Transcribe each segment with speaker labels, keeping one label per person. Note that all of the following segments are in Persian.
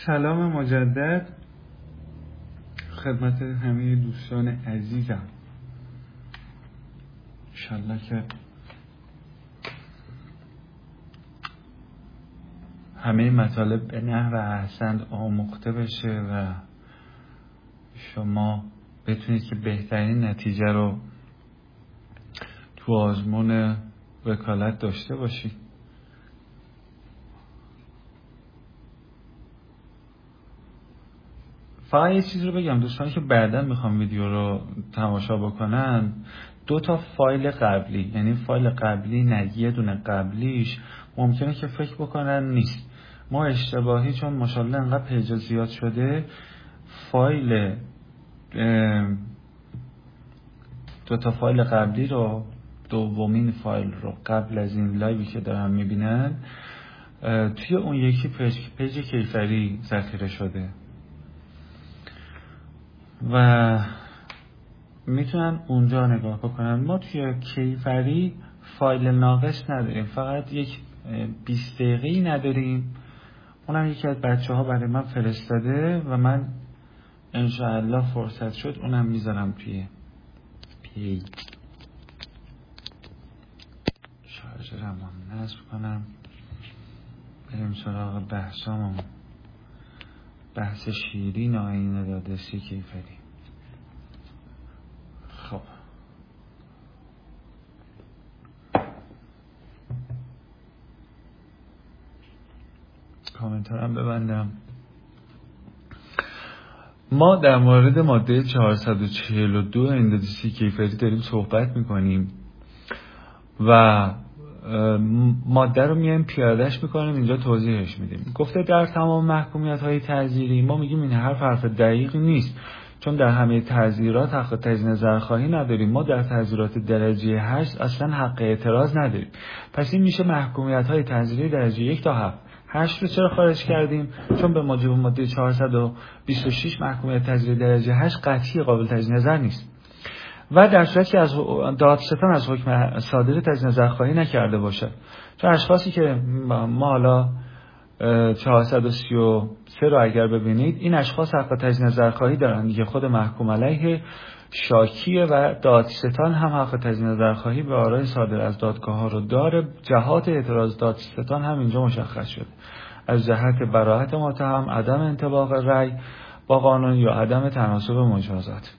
Speaker 1: سلام مجدد خدمت همه دوستان عزیزم. انشالله که همه مطالب به نحو احسن آموخته بشه و شما بتونید که بهترین نتیجه رو تو آزمون وکالت داشته باشید. فقط یه چیز رو بگم، دوستانی که بعداً میخوام ویدیو رو تماشا بکنن، 2 فایل قبلی، یعنی فایل قبلی نه یه دونه قبلیش ممکنه که فکر بکنن نیست. ما اشتباهی چون ماشاءالله انقدر پیجا زیاد شده فایل 2 فایل قبلی رو، دومین فایل رو قبل از این لایوی که دارن میبینن توی اون یکی پیج کیفری ذخیره شده و میتونن اونجا نگاه بکنن. ما توی کیفری فایل ناقص نداریم، فقط یک 20 دقیقه‌ای نداریم. اونم یکی از بچه‌ها برای من فرستاده و من انشاءالله فرصت شد اونم میذارم توی پیج. شارژرم هم نصب کنم، بریم سراغ بحثامون. بحث شیرین آیین دادرسی کیفری. خب کامنتارم ببندم. ما در مورد ماده 442 آیین دادرسی کیفری داریم صحبت میکنیم و ماده رو میایم پیادهش میکنیم، اینجا توضیحش میدیم. گفته در تمام محکومیت های تعزیری، ما میگیم این حرف دقیق نیست، چون در همه تعزیرات حق تجدید نظرخواهی نداریم. ما در تعزیرات درجه 8 اصلا حق اعتراض نداریم. پس این میشه محکومیت های تعزیری درجه 1 تا 7. 8 رو چرا خارج کردیم؟ چون به موجب ماده 426 محکومیت تعزیری درجه 8 قطعی قابل تجدید نظر نیست و در صورتی که از دادستان از حکم صادر تجدید نظرخواهی نکرده باشد. چون اشخاصی که ما حالا 433 رو اگر ببینید، این اشخاص حق تجدید نظرخواهی دارن دیگه. خود محکوم علیه شاکیه و دادستان هم حق تجدید نظرخواهی به آرای صادر از دادگاه ها رو داره. جهات اعتراض دادستان هم اینجا مشخص شده، از جهت براءت متهم، عدم انطباق رأی با قانون یا عدم تناسب مجازات.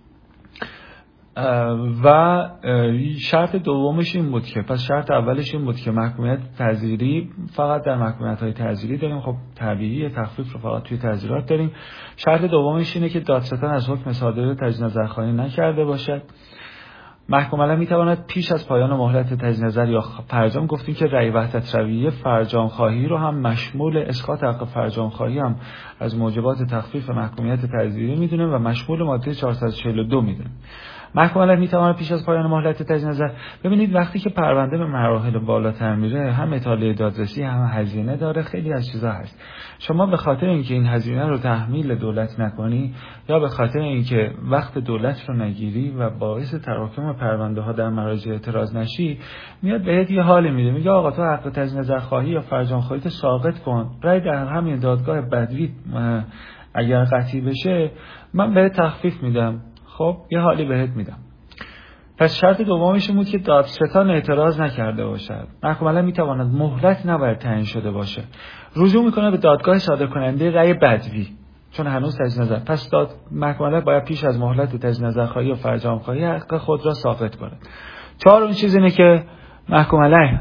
Speaker 1: و شرط دومش این بود که، پس شرط اولش این بود که محکومیت تعزیری فقط در محکومیت های تعزیری داریم. خب طبیعیه، تخفیف رو فقط توی تعزیرات داریم. شرط دومش اینه که دادستان از حکم صادر تجدید نظرخواهی نکرده باشد. محکوم علیه میتواند پیش از پایان مهلت تجدید نظر یا فرجام، گفتیم که رأی وحدت رویه فرجام خواهی رو هم مشمول اسقاط حق فرجام خواهی هم از موجبات تخفیف محکومیت تعزیری میدونیم و مشمول ماده 442 میدونیم. محکوم علیه میتواند پیش از پایان مهلت تجدید نظر، ببینید وقتی که پرونده به مراحل بالاتر میره، هم اطاله دادرسی هم هزینه داره، خیلی از چیزا هست. شما به خاطر اینکه این هزینه رو تحمیل دولت نکنی یا به خاطر اینکه وقت دولت رو نگیری و باعث تراکم پرونده ها در مراجع اعتراض نشی، میاد بهت یه حالی میده، میگه آقا تو حق تجدید نظرخواهی یا فرجام خواهی تو ساقط کن، رأی در همین دادگاه بدوی اگر قطعی بشه من بهت تخفیف میدم. خب یه حالی بهت میدم. پس شرط دومش بود که دادستان اعتراض نکرده باشد. محکوم علیه میتواند، مهلت نباید تعیین شده باشه، رجوع میکنه به دادگاه صادر کننده رأی بدوی، چون هنوز تجدید نظر. پس محکوم علیه باید پیش از مهلت تجدید نظرخواهی و فرجام خواهی حق خود را ساقط کنه. چهارمین چیز اینه که محکوم علیه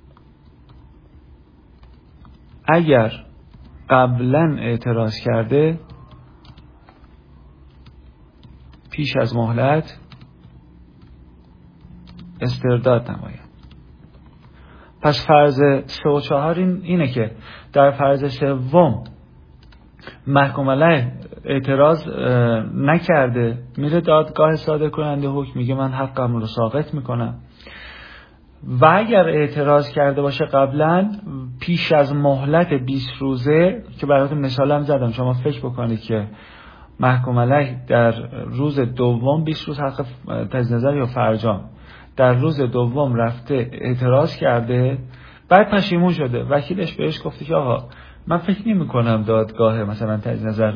Speaker 1: اگر قبلا اعتراض کرده پیش از مهلت استرداد نماید. پس فرض 3 و 4 اینه که در فرض سوم محکوم علیه اعتراض نکرده، میره دادگاه صادر کننده حکم، میگه من حقم رو ساقط میکنم. و اگر اعتراض کرده باشه قبلا پیش از مهلت 20 روزه، که براتون مثالم زدم، شما فکر بکنید که محکوم علیه در روز دوم 20 روز حق تجدید نظر یا فرجام، در روز دوم رفته اعتراض کرده، بعد پشیمون شده، وکیلش بهش گفته که آقا من فکر نمی کنم دادگاه مثلا تجدید نظر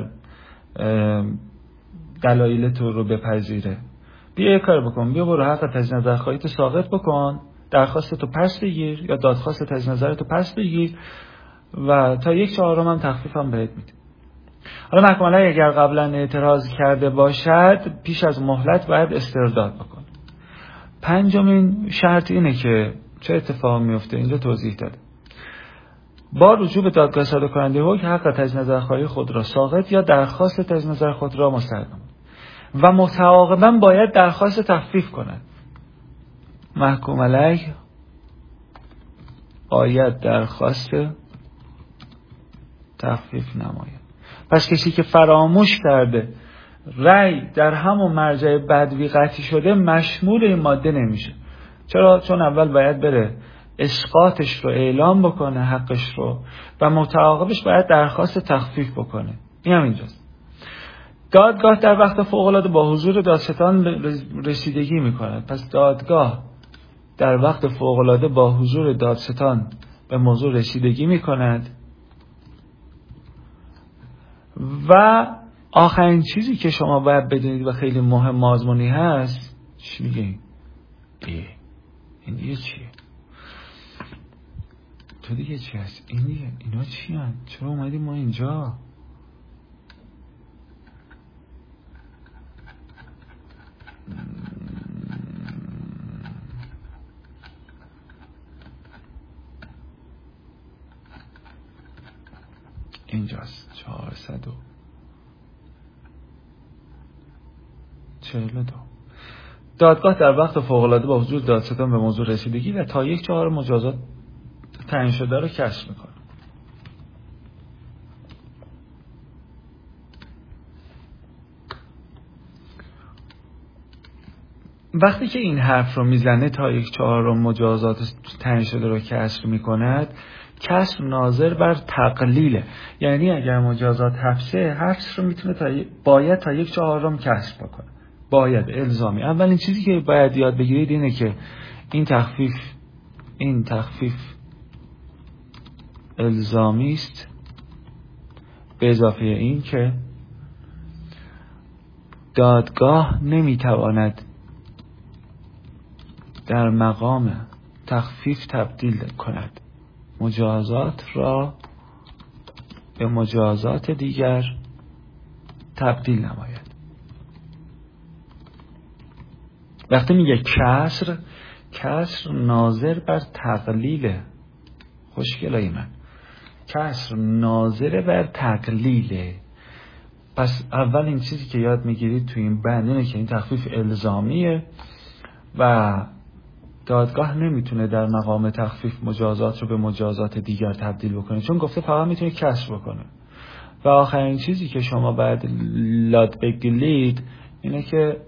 Speaker 1: دلایل تو رو بپذیره. بیا یه کار بکن، بیا برو حق تجدید نظر خواهی تو ساقط بکن، درخواست تو پس بگیر یا دادخواست تجدید نظر تو پس بگیر و تا 1/4 هم تخفیف هم بهت میده. حالا محکمه علیه اگر قبلا اعتراض کرده باشد پیش از مهلت باید استرداد بکن. 5مین شرط اینه که چه اتفاقی میفته اینجا توضیح داده. با رجوع به دادگاه صادر کننده حکم حق تجدید نظر خواهی خود را ساقط یا درخواست تجدید نظر خود را مسترد و متعاقباً باید درخواست تخفیف کند. محکوم علیه باید درخواست تخفیف نماید. پس کسی که فراموش کرده رأی در همون مرجع بدوی قطعی شده مشمول این ماده نمیشه. چرا؟ چون اول باید بره اسقاطش رو اعلام بکنه، حقش رو، و متعاقبش باید درخواست تخفیف بکنه. این هم اینجاست. دادگاه در وقت فوق‌العاده با حضور دادستان رسیدگی میکند. پس دادگاه در وقت فوق‌العاده با حضور دادستان به موضوع رسیدگی میکند. و آخرین چیزی که شما باید بدونید و خیلی مهم آزمونی هست، چی میگه؟ این دیگه چیه؟ تو دیگه چی هست؟ این دیگه اینا چی هست؟ چرا اومدیم ما اینجا؟ اینجاست 442. دادگاه در وقت فوق‌العاده با حضور دادستان به موضوع رسیدگی و تا 1/4 مجازات تعیین شده رو کسب میکنه. وقتی که این حرف رو میزنه تا 1/4 مجازات تعیین شده رو کسب میکند، کسب ناظر بر تقلیله. یعنی اگر مجازات حبس رو میتونه باید تا 1/4 کسب بکنه. باید الزامی. اولین چیزی که باید یاد بگیرید اینه که این تخفیف الزامی است، به اضافه این که دادگاه نمیتواند در مقام تخفیف تبدیل کند مجازات را به مجازات دیگر تبدیل نماید. وقتی میگه کسر ناظر بر تقلیله. خوشگلای من، کسر ناظر بر تقلیله. پس اول این چیزی که یاد میگیرید تو این بند اینه که این تخفیف الزامیه و دادگاه نمیتونه در مقام تخفیف مجازات رو به مجازات دیگر تبدیل بکنه، چون گفته فقط میتونه کسر بکنه. و آخرین چیزی که شما باید یاد بگیرید اینه که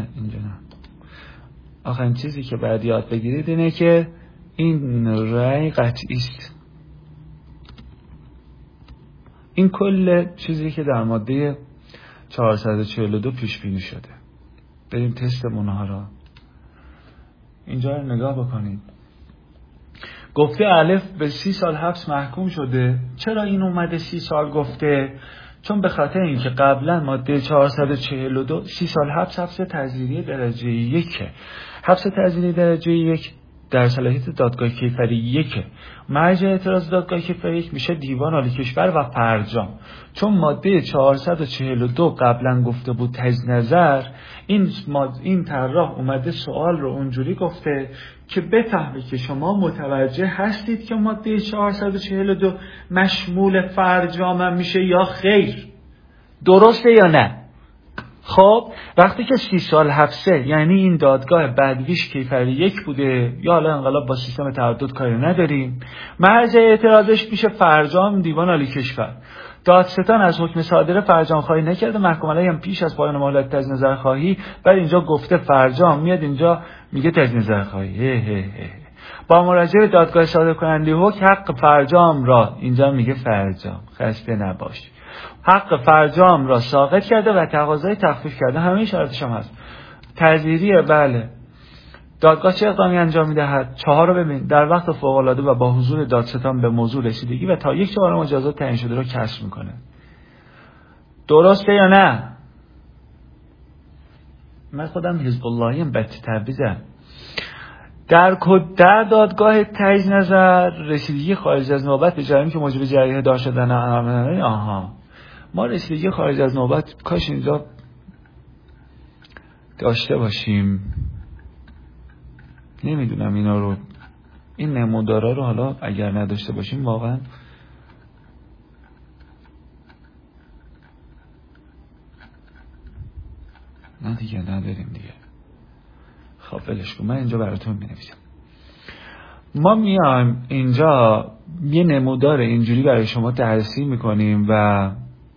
Speaker 1: آخرین چیزی که باید یاد بگیرید اینه که این رأی قطعی است. این کل چیزی که در ماده 442 پیش بینی شده. بریم تستمون ها را اینجا رو نگاه بکنید. گفته الف به 30 سال حبس محکوم شده. چرا این اومده 30 سال گفته؟ چون به خاطر اینکه قبلا ماده 442 30 سال حبس تعزیری درجه 1. حبس تعزیری درجه 1 در صلاحیت دادگاه کیفری 1. مرجع اعتراض دادگاه کیفری 1 میشه دیوان عالی کشور و فرجام. چون ماده 442 قبلا گفته بود تجدید نظر، این طراح اومده سوال رو اونجوری گفته که بفهمه که شما متوجه هستید که ماده 442 مشمول فرجام میشه یا خیر. درسته یا نه؟ خب وقتی که 30 سال حبسه، یعنی این دادگاه بدویش کیفری 1 بوده، یا حالا انقلاب با سیستم تعدد کاری نداریم، مرجع اعتراضش میشه فرجام دیوان عالی کشور. دادستان از حکم صادره فرجام خواهی نکرده، محکوم علیه هم پیش از پایان مهلت تجدید نظر خواهی بعد اینجا گفته فرجام، میاد اینجا میگه تجدید نظر خواهی. با مراجعه به دادگاه صادر کننده حکم حق فرجام را، اینجا میگه فرجام، خسته نباش، حق فرجام را ساقط کرده و تقاضای تخفیف کرده. همه شرطش هم هست. تعزیریه، بله. دادگاه چه اقدامی انجام می‌دهد؟ 4 رو ببین. در وقت فوق‌العاده و با حضور دادستان به موضوع رسیدگی و تا 1/4 مجازات تعیین شده را کسر میکنه. درسته یا نه؟ من خودم حزب اللهیم، بچه تبریزم. در دادگاه تجدید نظر رسیدگی خارج از نوبت به جریمی که موجب جریحه دار شدن ما رسیدگی خارج از نوبت کاش اینجا داشته باشیم. نمیدونم اینا رو، این نمودارا رو حالا اگر نداشته باشیم واقعا نه دیگه نداریم دیگه. خب ولش کن، من اینجا براتون می‌نویسم. ما میایم اینجا یه نمودار اینجوری برای شما بررسی میکنیم و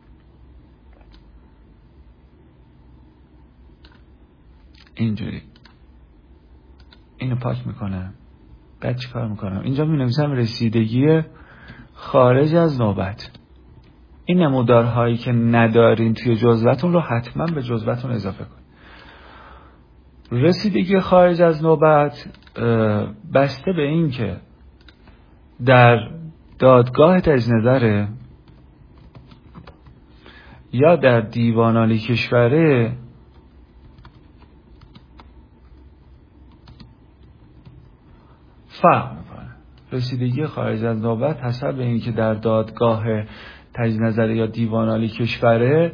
Speaker 1: اینجوری اینو پاک میکنم. بعد چی کار میکنم؟ اینجا مینویسم رسیدگی خارج از نوبت. این نمودارهایی که ندارین توی جزوتون رو حتما به جزوتون اضافه کن. رسیدگی خارج از نوبت بسته به این که در دادگاه تجدید نظره یا در دیوان عالی کشوره فرق میکنه. رسیدگی خارج از نوبت حسب به این که در دادگاه تجدید نظره یا دیوان عالی کشوره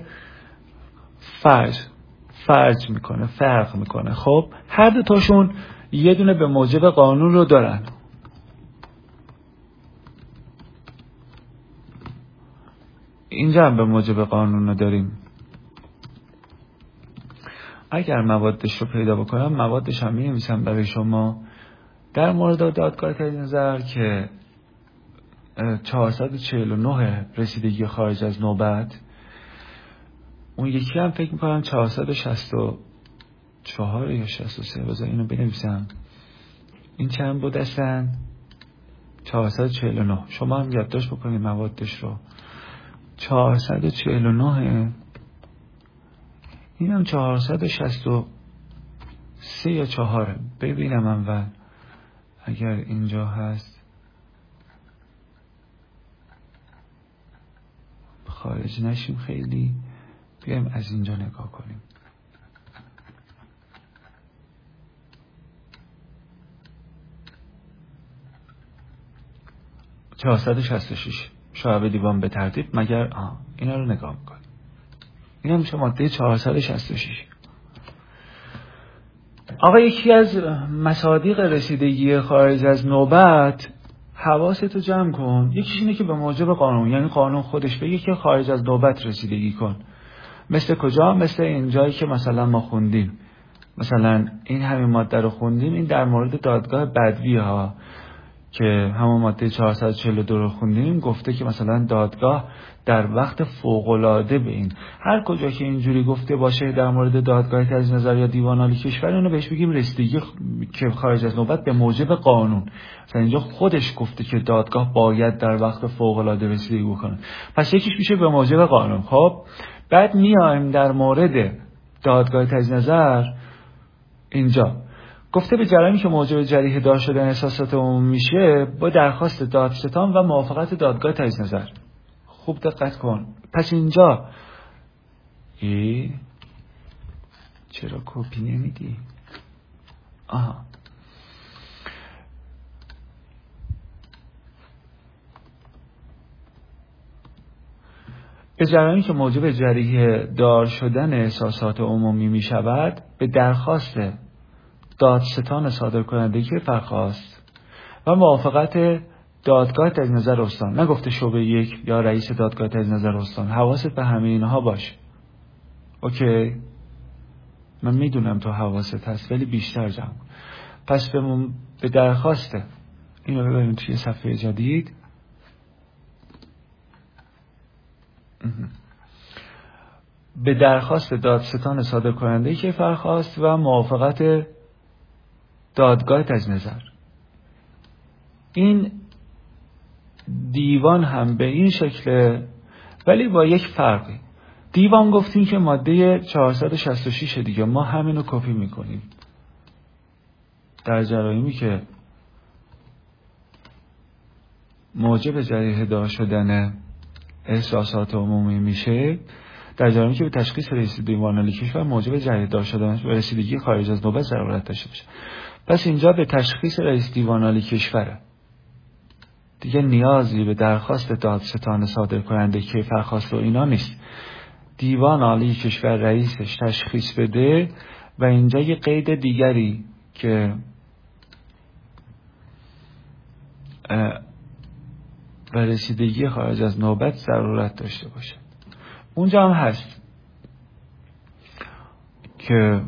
Speaker 1: فرق میکنه. خب هر دو تاشون یه دونه به موجب قانون رو دارن. اینجا هم به موجب قانون رو داریم. اگر موادش رو پیدا بکنم موادش هم می‌نویسم برای شما. در مورد دادگاه تجدید نظر که 449 رسیدگی خارج از نوبت، اون یکی هم فکر میکنم 464 یا 63. بذار اینو بنویسم. این چند بود اصلا؟ 449. شما هم یادداشت بکنید موادش رو. 449. اینم 463 یا 4. ببینم اول اگر اینجا هست. خارج نشیم خیلی، بیایم از اینجا نگاه کنیم. « 466 شعب دیوان به ترتیب مگر اینا رو نگاه میکنیم. این هم میشه ماده 466. آقا یکی از مصادیق رسیدگی خارج از نوبت، حواستو جمع کن، یکیش اینه که به موجب قانون، یعنی قانون خودش بگه که خارج از نوبت رسیدگی کن. مثل کجا؟ مثل این جایی که مثلا ما خوندیم، مثلا این همین ماده رو خوندیم. این در مورد دادگاه بدوی ها که همون ماده 442 رو خوندیم، گفته که مثلا دادگاه در وقت فوق‌العاده به این هر کجا که اینجوری گفته باشه در مورد دادگاه تجدید نظر یا دیوان عالی کشور، اونو بهش بگیم رسیدگی که خارج از نوبت به موجب قانون. مثلا اینجا خودش گفته که دادگاه باید در وقت فوق‌العاده رسیدگی بکنه، پس یکیش میشه به موجب قانون. خب بعد میایم در مورد دادگاه تجدید نظر. اینجا گفته به جریمی که موجب جریحه دار شدن احساسات عمومی میشه با درخواست دادستان و موافقت دادگاه تجدید نظر. خوب دقت کن. پس اینجا چرا کپی نمیدی؟ به جریمی که موجب جریحه دار شدن احساسات عمومی میشود به درخواست دادستان صادر کننده که فرخواست و موافقت دادگاه تجدید نظر استان. نگفته شعبه 1 یا رئیس دادگاه تجدید نظر استان. حواست به همه اینها باشه. اوکی؟ من میدونم تو حواست هست ولی بیشتر جمع. پس به درخواست، اینو ببریم توی صفحه جدید. به درخواست دادستان صادر کننده که فرخواست و موافقت دادگاه تجدید نظر. این دیوان هم به این شکله ولی با یک فرقی. دیوان گفتیم که ماده 466 دیگه، ما همینو کپی میکنیم. در جرایمی که موجب جریحه دار شدن احساسات عمومی میشه، در جرایمی که به تشخیص رئیس دیوان عالی کشور موجب جریحه دار شدن و رسیدگی خارج از نوبت ضرورت داشته باشه. پس اینجا به تشخیص رئیس دیوان عالی کشوره، دیگه نیازی به درخواست دادستان صادر کننده کیفرخواست و اینا نیست. دیوان عالی کشور رئیسش تشخیص بده و اینجا یه قید دیگری که و رسیدگی خارج از نوبت ضرورت داشته باشه. اونجا هم هست که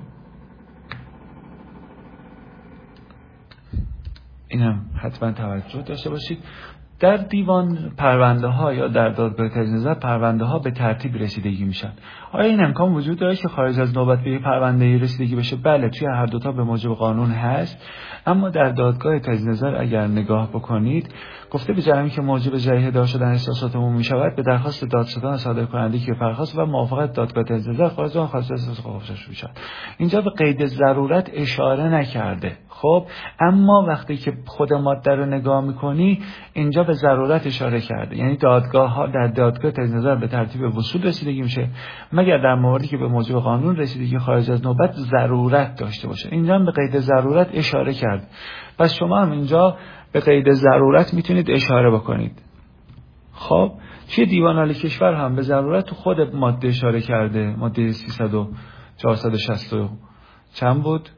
Speaker 1: اینم حتما توجه داشته باشید. در دیوان پرونده ها یا در دادگاه تجدید نظر پرونده ها به ترتیب رسیدگی میشن. آیا این امکان وجود داره که خارج از نوبت به پرونده رسیدگی بشه؟ بله، توی هر دوتا به موجب قانون هست. اما در دادگاه تجدید نظر اگر نگاه بکنید گفته به جرمی که موجب جریحه دار شدن احساسات عمومی میشود به درخواست دادستان صادر کننده کیفرخواست و موافقت دادگاه تجدید نظر خارج از خاص احساس خودش میشود. اینجا به قید ضرورت اشاره نکرده. خب اما وقتی که خود ماده رو نگاه میکنی اینجا به ضرورت اشاره کرده، یعنی دادگاه ها در دادگاه تجدید نظر به ترتیب وصول رسیدگی میشه مگر در موردی که به موجب قانون رسیدگی خارج از نوبت ضرورت داشته باشه. اینجا هم به قید ضرورت اشاره کرد. پس شما هم اینجا به قید ضرورت میتونید اشاره بکنید. خب توی دیوان عالی کشور هم به ضرورت تو خود ماده اشاره کرده، ماده 300 و 460 چند بود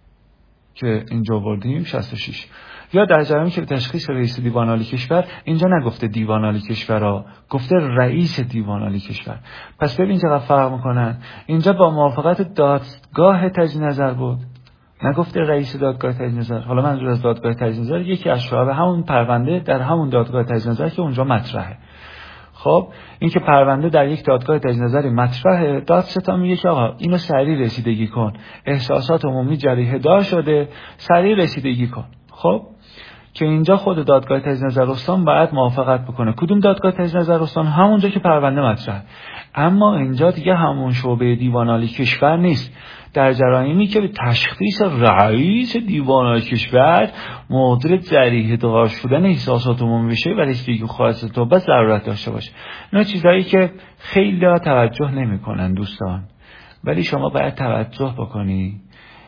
Speaker 1: که اینجا آوردیم 66. یا در جریانی که به تشخیص رئیس دیوان عالی کشور، اینجا نگفته دیوان عالی کشور، گفته رئیس دیوان عالی کشور. پس ببین چقدر فرق میکنن. اینجا با موافقت دادگاه تجدید نظر بود، نگفته رئیس دادگاه تجدید نظر. حالا منظور از دادگاه تجدید نظر یکی از شعب همون پرونده در همون دادگاه تجدید نظر که اونجا مطرحه. خب این که پرونده در یک دادگاه تجدید نظری مطرحه، دادستان میگه که آقا اینو سریع رسیدگی کن، احساسات عمومی جریحه دار شده، سریع رسیدگی کن. خب که اینجا خود دادگاه تجدید نظر استان باید موافقت بکنه. کدوم دادگاه تجدید نظر استان؟ همونجا که پرونده مطرحه. اما اینجا دیگه همون شعبه دیوان عالی کشور نیست. در جرایمی که به تشخیص رئیس دیوان عالی کشور موضوع جریحه دار شدن احساسات عمومی بشه و رسیدگی خارج از نوبت ضرورت داشته باشه. اینا چیزایی که خیلی ها توجه نمی‌کنن دوستان، ولی شما باید توجه بکنی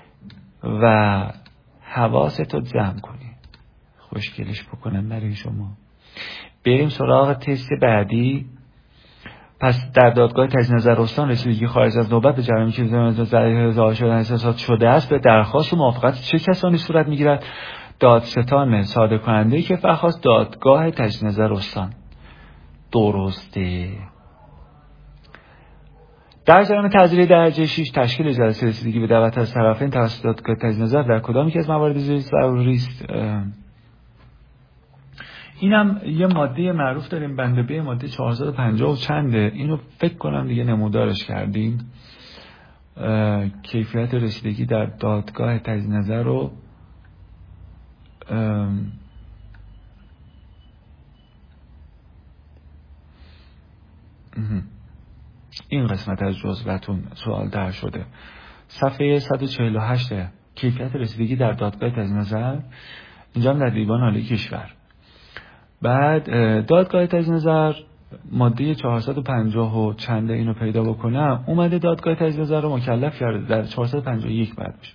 Speaker 1: و حواستو جمع کنی. خوشگلش بکنم برای شما. بریم سراغ تست بعدی. پس در دادگاه تجدید نظر استان رسیدگی خارج از نوبت به جریمی که جریحه دار شدن احساسات شده است به درخواست و موافقت چه کسانی صورت میگیرد؟ دادستان صادر کننده که فرخواست دادگاه تجدید نظر استان. درسته. در جریان تعزیری درجه 6 تشکیل جلسه رسیدگی به دعوت از طرفین توسط دادگاه تجدید نظر در کدام یکی از موارد زیر ضروری است؟ اینم یه ماده معروف داریم، بند ب ماده 450 و چنده. اینو فکر کنم دیگه نمودارش کردیم. کیفیت رسیدگی در دادگاه تجدید نظر رو این قسمت از جزوتون سوال در شده. صفحه 148 کیفیت رسیدگی در دادگاه تجدید نظر. اینجا هم در دیوان عالی کشور. بعد دادگاه تجدید نظر ماده 450 و چنده اینو پیدا بکنم، اومده دادگاه تجدید نظر رو مکلف کرده در 451 بعد بشه.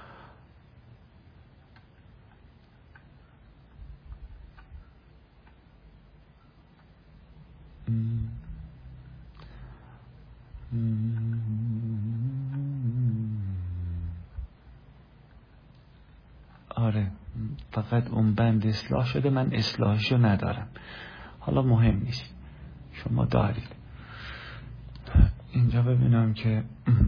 Speaker 1: آره فقط اون بند اصلاح شده، من اصلاحشو ندارم. حالا مهم نیست، شما دارید. اینجا ببینم که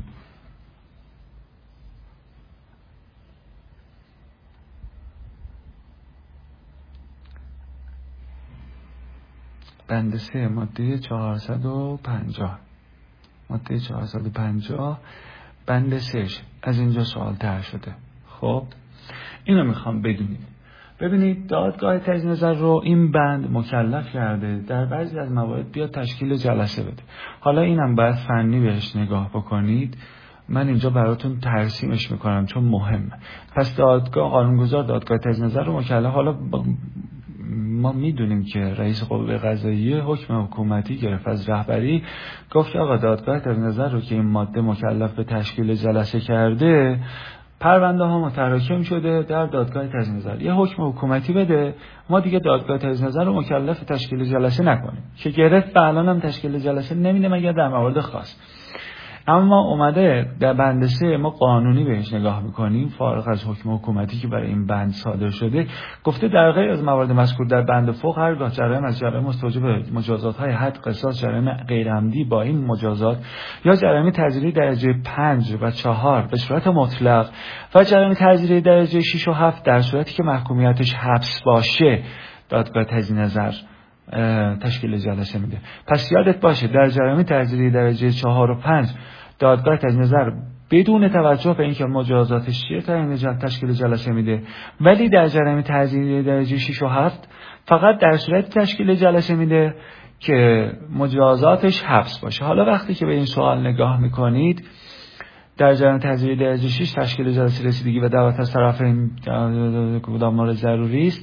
Speaker 1: بند 3 ماده 450 ماده 450 بند 3 از اینجا سوال طرح شده. خب اینو میخوام بدونید. ببینید دادگاه تجدید نظر رو این بند مکلف کرده در بعضی از موارد بیاد تشکیل جلسه بده. حالا اینم باید فنی بهش نگاه بکنید من اینجا براتون ترسیمش میکنم چون مهمه. پس دادگاه، قانونگذار دادگاه تجدید نظر رو مکلف، حالا ما میدونیم که رئیس قوه قضاییه حکم حکومتی گرفت از رهبری، گفت آقا دادگاه تجدید نظر رو که این ماده مکلف به تشکیل جلسه کرده، پرونده ها متراکم شده در دادگاه تجدید نظر، یه حکم حکومتی بده ما دیگه دادگاه تجدید نظر رو مکلف تشکیل جلسه نکنیم، که گرفت و الان هم تشکیل جلسه نمیده مگر در موارد خاص. اما اومده در بند 3 ما قانونی بهش نگاه میکنیم، فارغ از حکم حکومتی که برای این بند صادر شده، گفته در غیر از موارد مذکور در بند فوق هرگاه جرایم از جرایم مستوجب مجازات های حد، قصاص، جرایم غیر عمدی با این مجازات یا جرایم تعزیری درجه 5 و 4 به صورت مطلق و جرایم تعزیری درجه 6 و 7 در صورتی که محکومیتش حبس باشه، دادگاه تجدید نظر تشکیل جلسه میده. پس یادت باشه در جرایم تعزیری درجه 4 و 5 دادگاه تجدید نظر بدون توجه به اینکه مجازاتش چیه تشکیل جلسه میده، ولی در جرایم تعزیری درجه 6 و 7 فقط در صورت تشکیل جلسه میده که مجازاتش حبس باشه. حالا وقتی که به این سوال نگاه میکنید، در جرایم تعزیری درجه 6 تشکیل جلسه رسیدگی و دعوت از طرفین کدام مورد ضروری است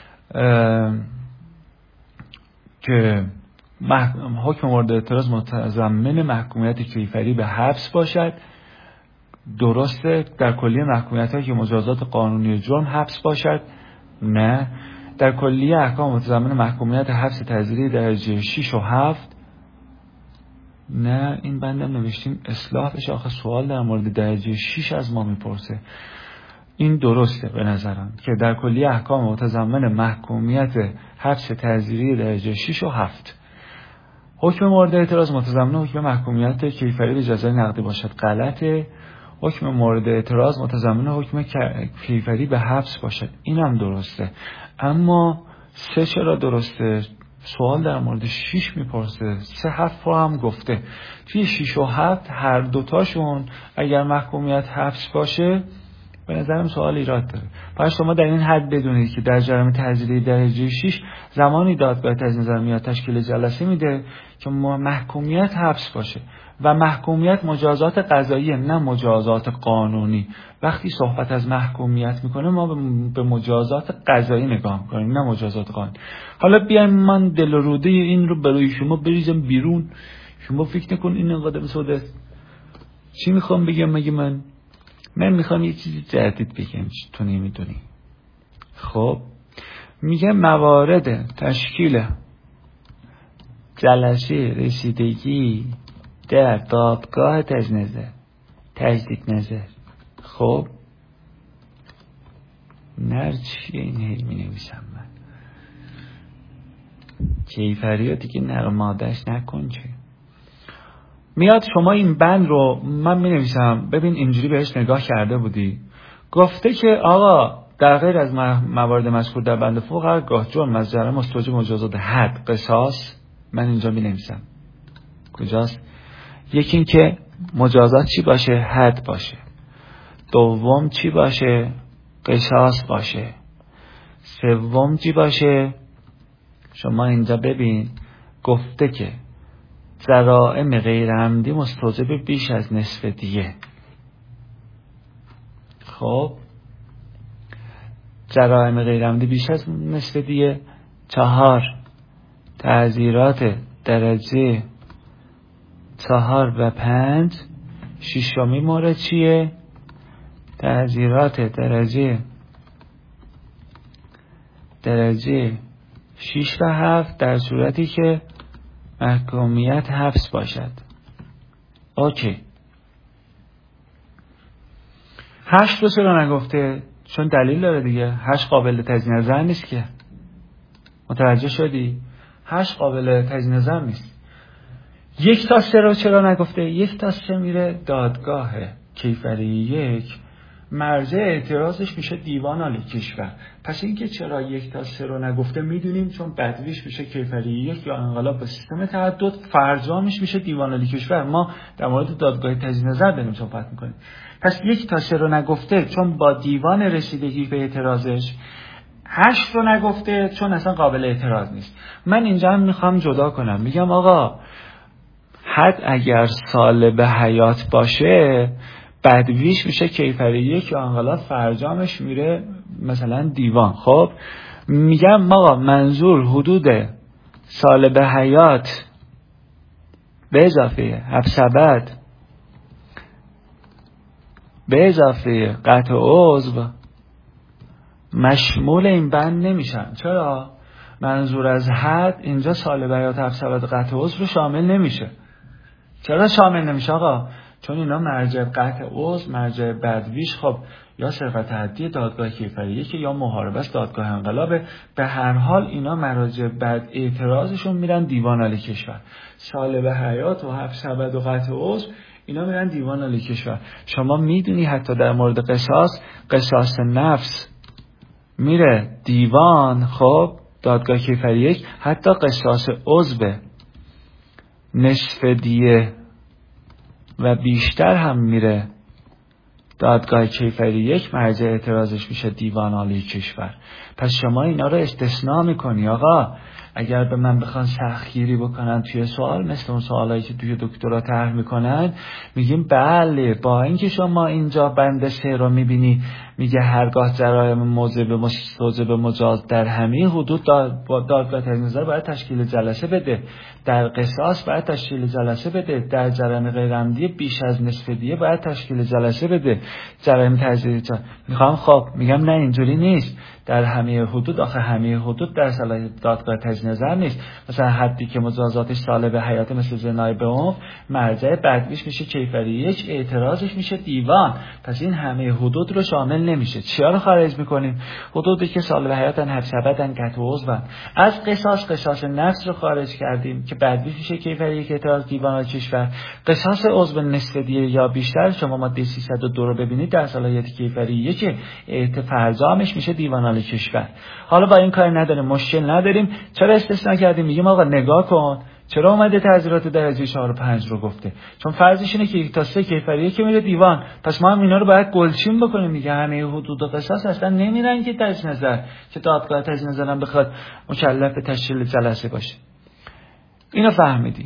Speaker 1: که حکم مورد اعتراض متضمن محکومیت کیفری به حبس باشد. درسته در کلیه محکومیت هایی که مجازات قانونی جرم حبس باشد؟ نه. در کلیه احکام متضمن محکومیت حبس تعزیری درجه 6 و 7؟ نه. این بندم نوشتیم اصلاح بشه، آخه سوال در مورد درجه 6 از ما میپرسه. این درسته به نظرم که در کلیه احکام متضمن محکومیت حبس تعزیری درجه 6 و 7. حکم مورد اعتراض متضمن حکم محکومیت کیفری به جزای نقدی باشد غلطه. حکم مورد اعتراض متضمن حکم کیفری به حبس باشد، اینم درسته. اما 3 چرا درسته؟ سوال در مورد 6 میپرسه. 3 7 رو هم گفته. توی 6 و 7 هر دوتاشون اگر محکومیت حبس باشه به نظرم سوال ایراد داره. پس شما در این حد بدونید که در جرایم تعزیری درجه 6 زمانی دادگاه تجدید نظر میاد تشکیل جلسه میده که محکومیت حبس باشه و محکومیت مجازات قضایی نه مجازات قانونی. وقتی صحبت از محکومیت میکنه ما به مجازات قضایی نگاه میکنیم نه مجازات قانونی. حالا بیایم من دل و روده این رو برای شما بریزم بیرون، شما فکر نکن این قدم سوده است. چی میخوام بگم؟ مگه من میخوام یه چیزی جدید بگم تو نمیدونی. خب میگه موارد تشکیل جلسه رسیدگی در دادگاه تجدید نظر. خب نر چیه این هی می نویسم من کیفری ها دیگه نرمادش نکن چه میاد. شما این بند رو من می نویسم، ببین اینجوری بهش نگاه کرده بودی، گفته که آقا در غیر از موارد مذکور در بند فوق هرگاه جرم از جرایم مستوجب مجازات حد، قصاص، من اینجا می نویسم کجاست؟ یکی این که مجازات چی باشه؟ حد باشه. دوم چی باشه؟ قصاص باشه. سوم چی باشه؟ شما اینجا ببین گفته که جرائم غیر عمدی مستوجب بیش از نصف دیه. خب جرائم غیر عمدی بیش از نصف دیه. 4 تعزیرات درجه 4 و 5. 6می مورد چیه؟ تعزیرات درجه 6 و 7 در صورتی که محکومیت حبس باشد. اوکی. 8 رو چرا نگفته؟ چون دلیل داره دیگه. 8 قابل تجدید نظر نیست که. متوجه شدی؟ 8 قابل تجدید نظر نیست. 1 تا 3 رو چرا نگفته؟ 1 تا 3 میره دادگاه کیفری 1، مرجع اعتراضش میشه دیوان عالی کشور. پس اینکه چرا 1 تا 3 رو نگفته میدونیم، چون بدویش میشه کیفری 1 یا انقلاب با سیستم تعدد، فرجامش میشه دیوان عالی کشور. ما در مورد دادگاه تجدید نظر داریم صحبت میکنیم. پس 1 تا 3 رو نگفته چون با دیوان رسیدگی به اعتراضش. 8 رو نگفته چون اصلا قابل اعتراض نیست. من اینجا هم میخوام جدا کنم، میگم آقا حد اگر سالب حیات باشه بدویش میشه کیفری 1 یا انقلاب فرجامش میره مثلا دیوان. خب میگم آقا منظور حدود سالب حیات به اضافه 7 به اضافه قطع عضو مشمول این بند نمیشن. چرا؟ منظور از حد اینجا سالب حیات 7 قطع عضو رو شامل نمیشه. چرا شامل نمیشه آقا؟ چون اینا مرجع قطع عضو، مرجع بدویش خب یا صرفت حدی دادگاه کیفری که یا محاربه است دادگاه انقلابه. به هر حال اینا مراجع بد اعتراضشون میرن دیوان عالی کشور. سالب حیات و 7 و قطع عضو اینا میرن دیوان عالی کشور. شما میدونی حتی در مورد قصاص نفس میره دیوان، خب دادگاه کیفری 1 حتی قصاص عضو نصف دیه و بیشتر هم میره دادگاه کیفری 1 مرجع اعتراضش میشه دیوان عالی کشور. پس شما اینا رو استثناء میکنی آقا. اگر به من بخوان سختگیری بکنن توی سوال مثل اون سوالایی که توی دکترا طرح میکنن، میگیم بله با اینکه شما اینجا بند 3 رو میبینی میگه هرگاه جرایم موجب مجاز در همه حدود دادگاه تجدید نظر باید تشکیل جلسه بده، در قصاص باید تشکیل جلسه بده، در جرایم غیر عمدی بیش از نصف دیه باید تشکیل جلسه بده، جرایم تجدید خب میگم نه اینجوری نیست. در همه حدود آخه همه حدود در صلاحیت دادگاه تجدید نظر نیست. مثلا حدی که مجازاتش سالب حیات مثل زنای به عمق مرجع بدویش میشه کیفری 1، اعتراضش میشه دیوان. پس این همه حدود رو شامل نمیشه. چیا رو خارج میکنیم؟ حدودی که سالب حیاتن، حبسبتن، قطع عضو. از قصاص نفس رو خارج کردیم که بدویش میشه کیفری 1، اعتراض دیوان عالی کشور. قصاص عضو نصف دیه یا بیشتر شما ماده 302 رو ببینید در صلاحیت کیفری 1 فرجامش میشه دیوان عالی کشور. حالا با این کار نداریم، مشکل نداریم. چرا استثناء کردیم؟ میگیم آقا نگاه کن چرا اومده تعزیرات درجه 4 و 5 رو گفته؟ چون فرضش اینه که 1 تا 3 کیفری که میره دیوان. پس ما هم اینا رو باید گلچین بکنیم دیگه. همه حدود و قصاص اصلا نمیرن که تجدید نظر، که دادگاه تجدید نظر هم بخواد مکلف به تشکیل جلسه باشه. اینو فهمیدی؟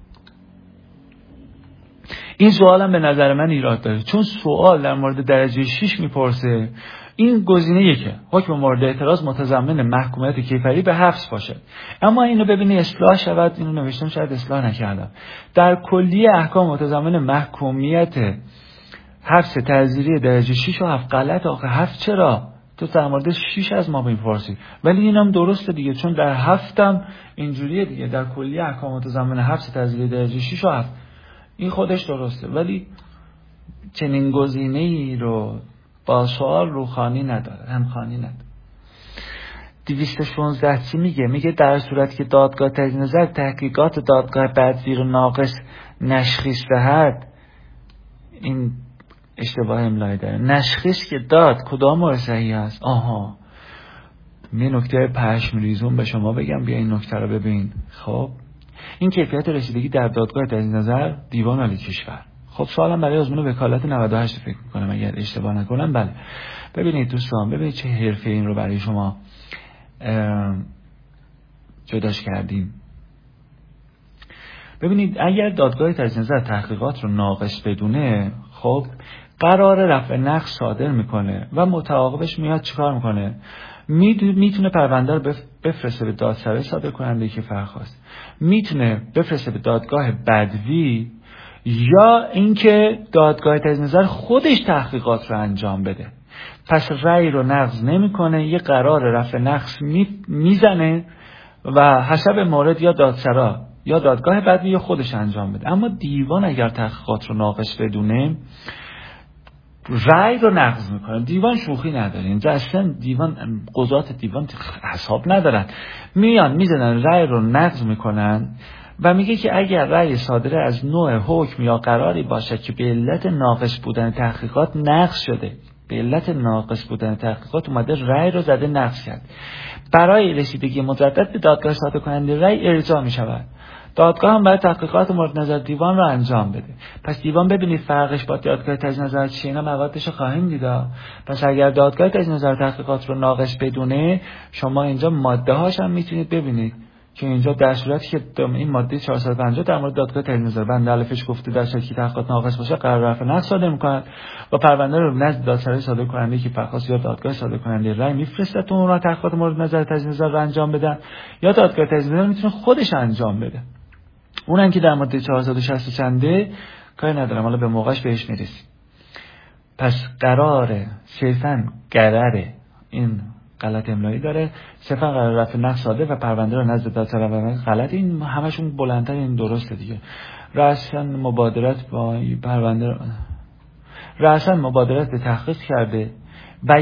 Speaker 1: این سوال هم به نظر من ایراد داره، چون سوال در مورد درجه 6 میپرسه. این گزینه یکه حکم مورد اعتراض متضمن محکومیت کیفری به حبس باشه. اما اینو ببینی اصلاح شود، اینو نوشتم شاید اصلاح نکردم. در کلیه احکام متضمن محکومیت حبس تعزیری درجه 6 و 7 غلط. آخه 7 چرا؟ تو در مورد 6 از ما میپرسی، ولی اینم درسته دیگه، چون در 7 هم اینجوریه دیگه. در کلیه احکام متضمن حبس تعزیری درجه 6 و 7 این خودش درسته، ولی چنین گزینه‌ای رو با سوال روخانی نداره، همخوانی نداره. 216 چی میگه؟ میگه در صورت که دادگاه تجدید نظر تحقیقات دادگاه بدویر ناقص نشخیص دهد. این اشتباه املایی داره. نشخیص که داد کدام مورد صحیح است؟ آها، یه نکته پشم ریزون به شما بگم، بیا این نکته رو ببین. خب این کیفیت رسیدگی در دادگاه تجدید نظر دیوان عالی کشور. خب سوالم برای آزمون وکالت 98 فکر میکنم اگر اشتباه نکنم. بله ببینید دوستان، ببینید چه حرفه این رو برای شما جداش کردیم. ببینید اگر دادگاه تجدید نظر تحقیقات رو ناقص بدونه، خب قرار رفع نقص صادر میکنه و متعاقبش میاد چیکار میکنه؟ میتونه پرونده رو بفرسته به دادسرای صادر کننده که فرخواست، میتونه بفرسته به دادگاه بدوی، یا اینکه دادگاه تجدید نظر خودش تحقیقات رو انجام بده. پس رأی رو نقض نمیکنه، یه قرار رفع نقص میزنه و حسب مورد یا دادسرا یا دادگاه بدوی یا خودش انجام بده. اما دیوان اگر تحقیقات رو ناقص بدونه رأی رو نقض میکنه. دیوان شوخی نداره اینجا، اصلا دیوان، قضات دیوان حساب ندارن، میان میزنن رأی رو نقض میکنن و میگه که اگر رأی صادره از نوع حکم یا قراری باشه که به علت ناقص بودن تحقیقات نقض شده، به علت ناقص بودن تحقیقات اومده رأی رو زده نقض کرد، برای رسیدگی مجدد به دادگاه صادر کننده رأی ارجاع میشود. دادگاه هم باید تحقیقات مورد نظر دیوان رو انجام بده. پس دیوان ببینید فرقش با دادگاه تجدید نظر چیه، اینا موادش رو خواهیم دید. پس اگر دادگاه تجدید نظر تحقیقات رو ناقص بدونه، شما اینجا ماده هاش هم میتونید ببینید که اینجا در صورتی که این ماده 450 در مورد دادگاه تجدید نظر بند الفش گفته در صورتی که تحقیقات ناقص باشه قرار رفع نقض صادر می‌کند و پرونده رو نزد دادسرای صادر کننده که درخواست یا دادگاه صادر کننده رأی میفرسته تا اون را تحقیقات مورد نظر تجدید نظر رو انجام بدن، یا دادگاه تجدید نظر میتونه خودش انجام بده. اونم که در ماده 460 چنده کاری ندارم، حالا به موقعش بهش میرسیم. پس قراره صرفاً قراره این غلط املایی داره، صرفاً قرار رفع نقض صادر و پرونده رو نزد دادسرا غلط، این همشون بلندتر، این درسته دیگه. رأساً مبادرت با پرونده رأساً مبادرت به تحقیق کرده و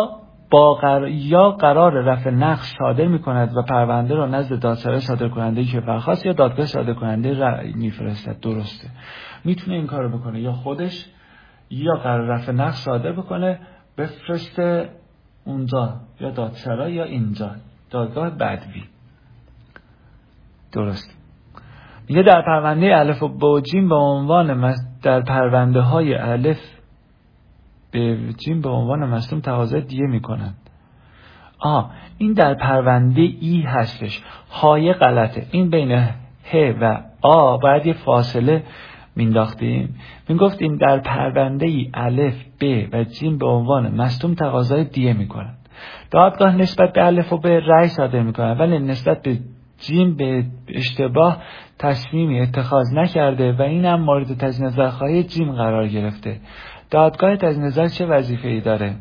Speaker 1: یا قرار رفع نقض صادر می‌کند و پرونده رو نزد دادسرای صادر کننده که درخواست یا دادگاه صادر کننده رأی میفرستد. درسته، میتونه این کارو بکنه، یا خودش یا قرار رفع نقض صادر بکنه بفرسته اونجا، یا دادسرا یا اینجا دادگاه بدوی. درست. میگه در پرونده الف و ب و جیم به عنوان در پرونده های الف به جیم به عنوان مظلوم تقاضای دیه میکنند. این در پرونده ای هستش، های غلطه، این بین ه و آ باید یه فاصله مینداختیم، میگفتیم در پرونده ای الف ب و جیم به عنوان مظلوم تقاضای دیه میکنند. دادگاه نسبت به الف و ب رأی صادر میکنه ولی نسبت به جیم به اشتباه تصمیمی اتخاذ نکرده و این هم مورد تجدید نظرخواهی جیم قرار گرفته. دادگاه تجدید نظر چه وظیفه‌ای داره؟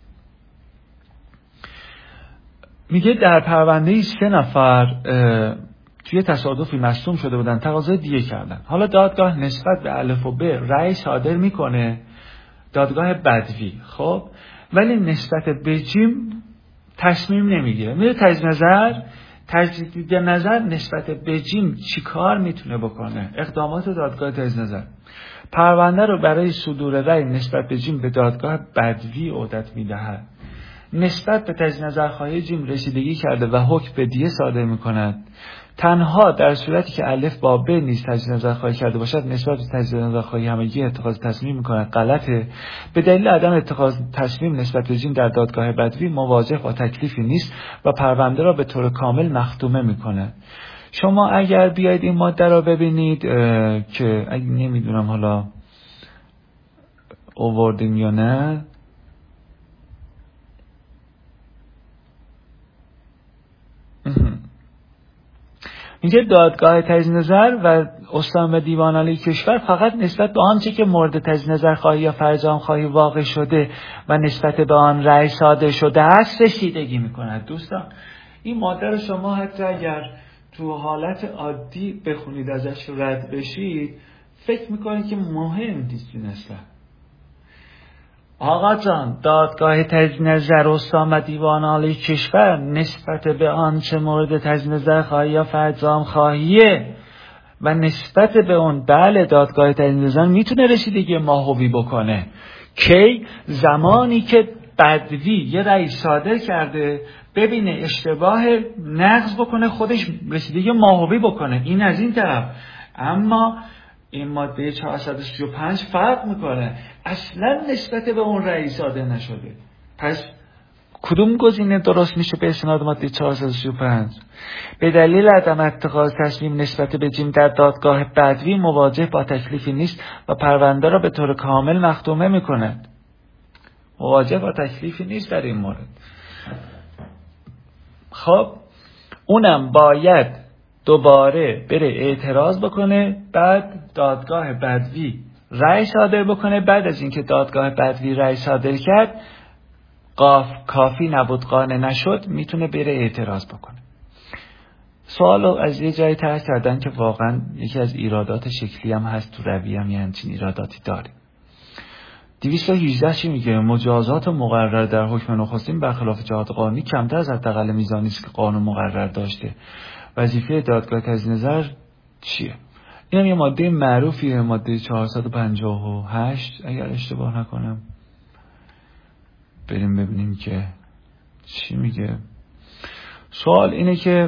Speaker 1: میگه در پرونده 3 نفر توی تصادفی مصدوم شده بودن، تقاضای دیه کردن. حالا دادگاه نسبت به الف و ب رأی صادر میکنه، دادگاه بدوی، خب، ولی نسبت به جیم تصمیم نمیگیره. میره تجدید نظر نسبت به جیم چی کار میتونه بکنه؟ اقدامات دادگاه تجدید نظر: پرونده رو برای صدور رأی نسبت به جیم به دادگاه بدوی عهدت میدهد. نسبت به تجدید نظرخواهی جیم رسیدگی کرده و حکم به دیه صادر میکند. تنها در صورتی که الف با ب نیز تجدید نظرخواهی کرده باشد نسبت به تجدید نظرخواهی همگی اتخاذ تصمیم میکند غلطه. به دلیل عدم اتخاذ تصمیم نسبت به جیم در دادگاه بدوی مواجه با تکلیفی نیست و پرونده را به طور کامل مختومه میکند. شما اگر بیاید این ماده را ببینید که اگه نمیدونم حالا آوردیم یا نه، میگه دادگاه تجدید نظر و استان و دیوان عالی کشور فقط نسبت به آنچه که مورد تجدید نظرخواهی یا فرجام خواهی واقع شده و نسبت به آن رأی صادر شده است رسیدگی میکند. دوستان این ماده رو شما حتی اگر تو حالت عادی بخونید ازش رد بشید فکر میکنید که مهم نیست اصلا. آقا جان، دادگاه تجدید نظر استان و دیوان عالی کشور نسبت به آنچه مورد تجدید نظرخواهی یا فرجام خواهیه و نسبت به اون بله دادگاه تجدید نظر میتونه رسیدگی ماهوی بکنه. کی؟ زمانی که بدوی یه رأی صادر کرده ببینه اشتباه نقض بکنه خودش رسیدگی ماهوی بکنه. این از این طرف. اما این ماده 435 فرق میکنه، اصلا نسبت به اون رأی صادر نشده. پس کدوم گزینه درست میشه به اسناد ماده 435؟ به دلیل عدم اتخاذ تصمیم نسبت به جیم در دادگاه بدوی مواجه با تکلیفی نیست و پرونده را به طور کامل مختومه میکند. مواجه با تکلیفی نیست در این مورد. خب اونم باید دوباره بره اعتراض بکنه، بعد دادگاه بدوی رأی صادر بکنه. بعد از اینکه دادگاه بدوی رأی صادر کرد کافی نبود قانع نشد میتونه بره اعتراض بکنه. سوالو از یه جایی طرح کردن که واقعا یکی از ایرادات شکلی هم هست تو رویه هم یه همچین ایراداتی داریم. 218 چی میگه؟ مجازات مقرر در حکم نخستین برخلاف جهات قانونی کمتر از حداقل میزانی است که قانون مقرر داشته. وظیفه دادگاه تجدید نظر چیه؟ این هم یه ماده معروفیه، ماده 458 اگر اشتباه نکنم. بریم ببینیم که چی میگه. سوال اینه که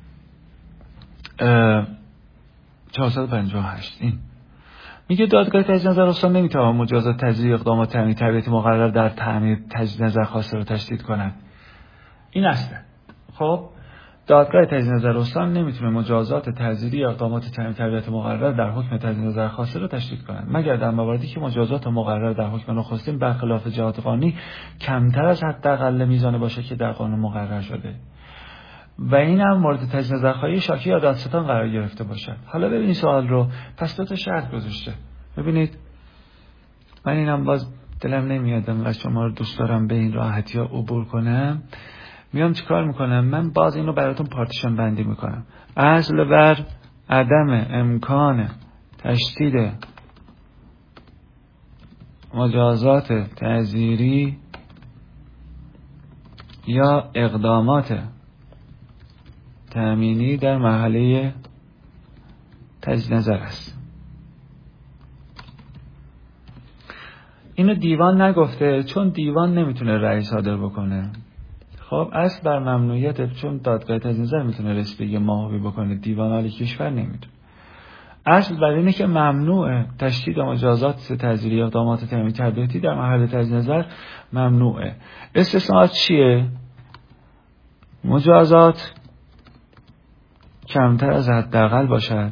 Speaker 1: 458 این میگه دادگاه تجدید نظر استان نمیتواند مجازات تجدید اقدامات تأمین تربیتی مقرر در تأمین تجدید نظر خواسته رو تشدید کنند. این اصلا خب دادگاه تجدید نظر استان نمیتونه مجازات تعزیری یا اقدامات تعیین تربیت مقرر در حکم تجدید نظر خاصه را تشدید کنند مگر در مواردی که مجازات مقرر در حکم نخستین برخلاف جهات قانونی کمتر از حداقل میزان باشه که در قانون مقرر شده و این هم مورد تجدید نظرخواهی شاکی یا دادستان قرار گرفته باشد. حالا ببینید سوال رو، پس دو تا شرط گذاشته. ببینید من اینم باز دلم نمیاد انقدر شما رو دوست دارم به این راحتی ها عبور کنم، میام چیکار میکنم؟ من باز اینو براتون پارتیشن بندی میکنم. اصل بر عدم امکان تشدید مجازات تعزیری یا اقدامات تأمینی در مرحله تجدید نظر است. اینو دیوان نگفته چون دیوان نمیتونه رأی صادر بکنه. خب اصل بر ممنوعیت، چون دادگاه تجدید نظر میتونه رسیدگی ماهوی بکنه، دیوان عالی کشور نمیتونه. اصل بر اینه که ممنوعه تشدید مجازات تعزیری اقدامات تأمینی تربیتی در مرحله تجدید نظر ممنوعه. استثناءات چیه؟ مجازات کمتر از حداقل باشد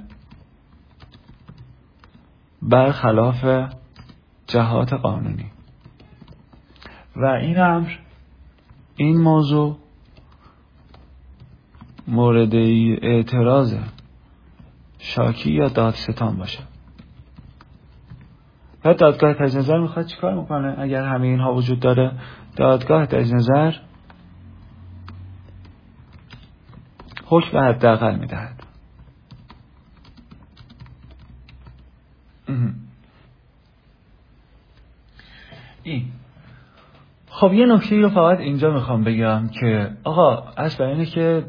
Speaker 1: برخلاف جهات قانونی و این موضوع مورد اعتراض شاکی یا دادستان باشه. و دادگاه تجدید نظر میخواد چیکار میکنه؟ اگر همه اینها وجود داره، دادگاه تجدید نظر حکم به حداقل میدهد. این خب یه نکته رو فقط اینجا میخوام بگم که آقا اصل اینه که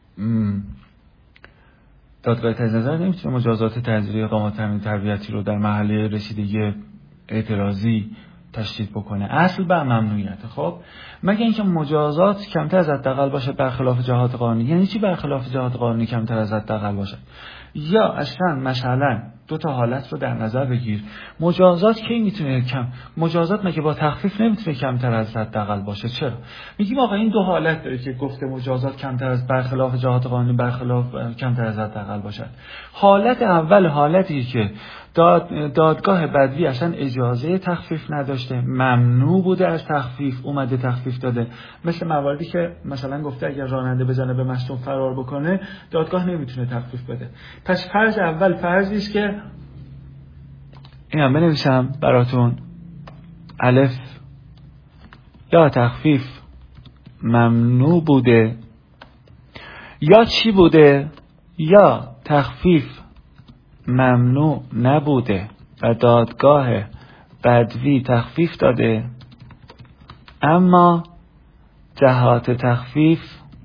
Speaker 1: دادگاه تجدید نظر نمیتونه مجازات تعزیری اقدامات تأمین تربیتی رو در مرحله رسیدگی اعتراضی تشدید بکنه. اصل بر ممنوعیت. خب مگه اینکه مجازات کمتر از حداقل باشه برخلاف جهات قانونی. یعنی چی برخلاف جهات قانونی کمتر از حداقل باشه؟ یا اصلا مثلا دو تا حالت رو در نظر بگیر. مجازات کی میتونه مجازات مگه با تخفیف نمیتونه کمتر از حداقل باشه؟ چرا؟ میگیم آقا این دو حالت داره که گفته مجازات کمتر از برخلاف جهات قانونی برخلاف کمتر از حداقل باشد. حالت اول حالتی که دادگاه بدوی اصلا اجازه تخفیف نداشته، ممنوع بوده از تخفیف، اومده تخفیف داده. مثل مواردی که مثلا گفته اگر راننده بزنه به مصدوم فرار بکنه، دادگاه نمیتونه تخفیف بده. پس فرض اول فرضی است که اینم بنویسم براتون، الف، یا تخفیف ممنوع بوده یا چی بوده، یا تخفیف ممنوع نبوده و دادگاه بدوی تخفیف داده اما جهات تخفیف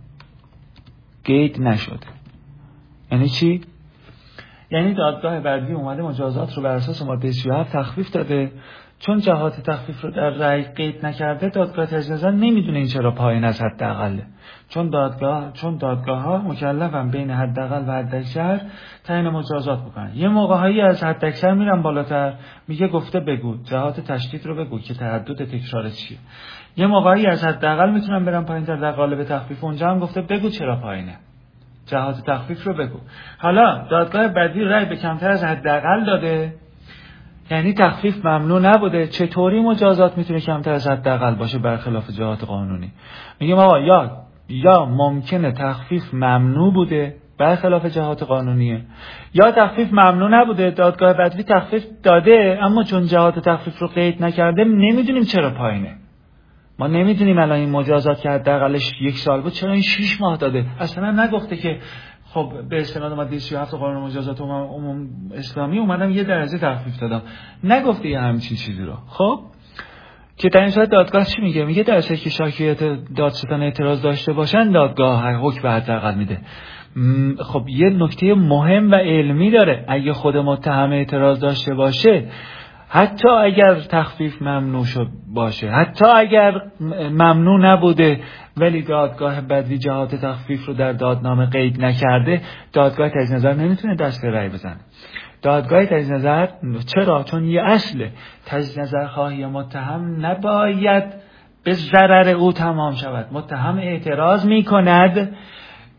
Speaker 1: قید نشده. یعنی چی؟ یعنی دادگاه بدوی اومده مجازات رو بر اساس ماده 37 تخفیف داده، چون جهات تخفیف رو در رأی قید نکرده دادگاه تجدید نظر نمیدونه این چرا پایین از حداقله، چون دادگاه ها مکلفن بین حداقل و حداکثر تعیین مجازات بکنن. یه موقع‌هایی از حداکثر میرن بالاتر، میگه گفته بگو جهات تشدید رو بگو که تعدد تکرار چیه. یه موقعی از حداقل میتونن برن پایین‌تر در قالب تخفیف، اونجا هم گفته بگو چرا پایینه، جهات تخفیف رو بگو. حالا دادگاه بدوی رأی به کمتر از حداقل داده، یعنی تخفیف ممنوع نبوده. چطوری مجازات میتونه کمتر از حداقل باشه برخلاف جهات قانونی؟ میگیم آقا یا ممکنه تخفیف ممنوع بوده برخلاف جهات قانونیه، یا تخفیف ممنوع نبوده، دادگاه بدوی تخفیف داده اما چون جهات تخفیف رو قید نکرده نمیدونیم چرا پایینه. ما نمیدونیم الان این مجازات که حداقلش 1 سال بود چرا این 6 ماه داده. اصلا نگفته که خب به استناد ماده 37 قانون مجازات عموم اسلامی اومدم 1 درجه تخفیف دادم، نگفته یه همچین چیزی رو. خب که در این صورت دادگاه چی میگه؟ میگه در صورتی که شاکیت دادستان اعتراض داشته باشن دادگاه حکم به حداقل میده. خب یه نکته مهم و علمی داره، اگه خود متهم اعتراض داشته باشه، حتی اگر تخفیف ممنوع شد باشه، حتی اگر ممنوع نبوده ولی دادگاه بدوی جهات تخفیف رو در دادنامه قید نکرده، دادگاه تجدید نظر نمیتونه دست به رأی بزنه. دادگاه تجدید نظر چرا؟ چون یه اصله، تجدید نظر خواهی متهم نباید به ضرر او تمام شود. متهم اعتراض میکند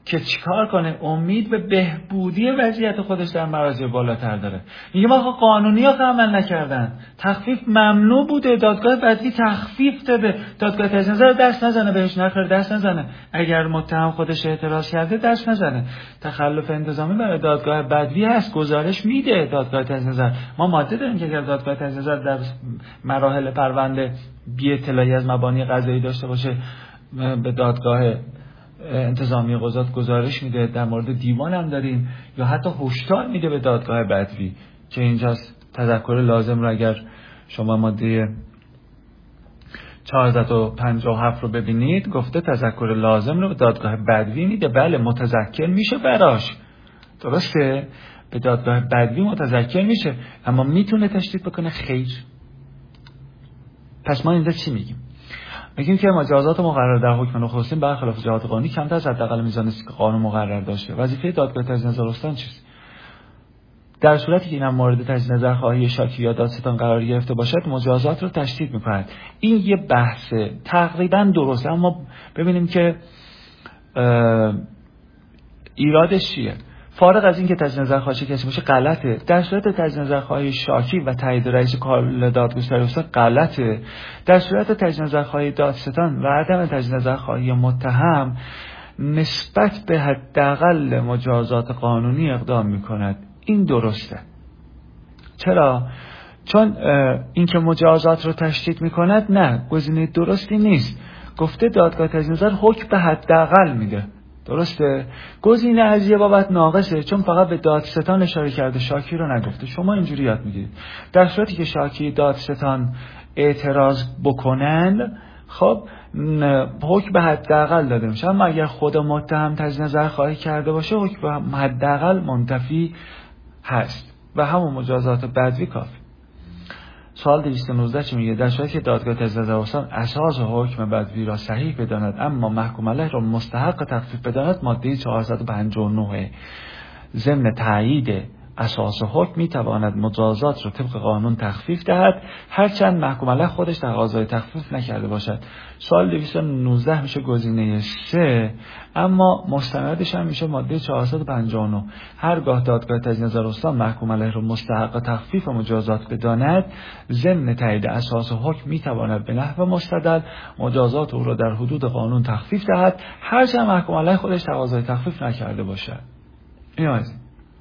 Speaker 1: که چیکار کنه؟ امید به بهبودی وضعیت خودش در مراجع بالاتر داره. میگه ما آقا قانونی‌ها عمل نکردن، تخفیف ممنوع بوده، دادگاه بدوی تخفیف داده، دادگاه تجدید نظر دست نزنه بهش، نخیر دست نزنه، اگر متهم خودش اعتراض کرده دست نزنه. تخلف انتظامی برای دادگاه بدوی هست، گزارش میده دادگاه تجدید نظر. ما ماده داریم که اگر دادگاه تجدید نظر در مراحل پرونده بی اطلاعی از مبانی قضایی داشته باشه به دادگاه انتظامی قضات گزارش میده. در مورد دیوان هم داریم، یا حتی هشدار میده به دادگاه بدوی که اینجاست تذکر لازم رو اگر شما ماده 457 رو ببینید گفته تذکر لازم رو به دادگاه بدوی میده. بله متذکر میشه براش، درسته، به دادگاه بدوی متذکر میشه، اما میتونه تشدید بکنه؟ خیر. پس ما اینجا چی میگیم؟ میگیم که مجازات مقرر در حکم نخستین برخلاف جهات قانونی کمتر از حداقل میزانی است که قانون مقرر داشته. وظیفه دادگاه تجدید نظر استان چیست؟ در صورتی که اینم مورد تجدید نظر خواهی شاکی یا دادستان قرار گرفته باشد مجازات رو تشدید می‌کند. این یه بحث تقریبا درسته، اما ببینیم که ایرادش چیه. فارغ از این که تجدید نظر خواهی کسی باشه غلطه. در صورت تجدید نظر خواهی شاکی و تایید رئیس کل دادگستری استان غلطه. در صورت تجدید نظر خواهی دادستان و عدم تجدید نظر خواهی متهم نسبت به حداقل مجازات قانونی اقدام می‌کند. این درسته. چرا؟ چون اینکه مجازات رو تشدید می‌کند نه، گزینه درستی نیست. گفته دادگاه تجدید نظر حکم به حداقل میده، درسته؟ گزینه از یه بابت ناقصه چون فقط به دادستان اشاره کرده، شاکی رو نگفته. شما اینجوری یاد میگیرید در صورتی که شاکی دادستان اعتراض بکنن خب حکم به حداقل داده میشه، اما اگر خود متهم تجدید نظر خواهی کرده باشه حکم به حداقل منتفی هست و همون مجازات بدوی کافی. سوال 219 چی میگه؟ در صورتی که دادگاه تجدید نظر استان اساس حکم بدوی را صحیح بداند اما محکوم علیه را مستحق تخفیف بداند، ماده 459 ضمن تایید اساس حکم میتواند مجازات را طبق قانون تخفیف دهد هرچند محکوم علیه خودش تقاضای تخفیف نکرده باشد. سوال 219 میشه گزینه 3، اما مستندش هم میشه ماده 459. هرگاه دادگاه تجدید نظر استان محکوم علیه را مستحق تخفیف مجازات بداند ضمن تایید اساس حکم میتواند به نحو مستدل مجازات او را در حدود قانون تخفیف دهد هرچند محکوم علیه خودش تقاضای تخفیف نکرده باشد. این از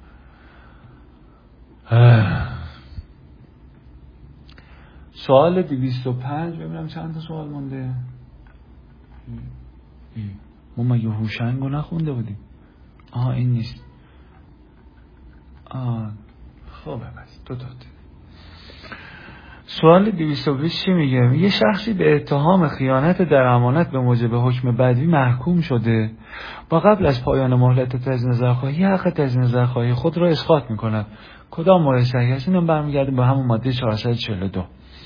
Speaker 1: سوال 205 ببینم چند تا سوال مونده. ما مگه هوشنگو نخونده بودیم؟ این نیست. خب بس دو تا. سوال 220 چی میگه؟ میگه شخصی به اتهام خیانت در امانت به موجب حکم بدوی محکوم شده و قبل از پایان مهلت تجدید نظرخواهی حق تجدید نظرخواهی خود را اسقاط میکند. کدام مورد صحیح است؟ اینم برمیگرده به همون ماده 442.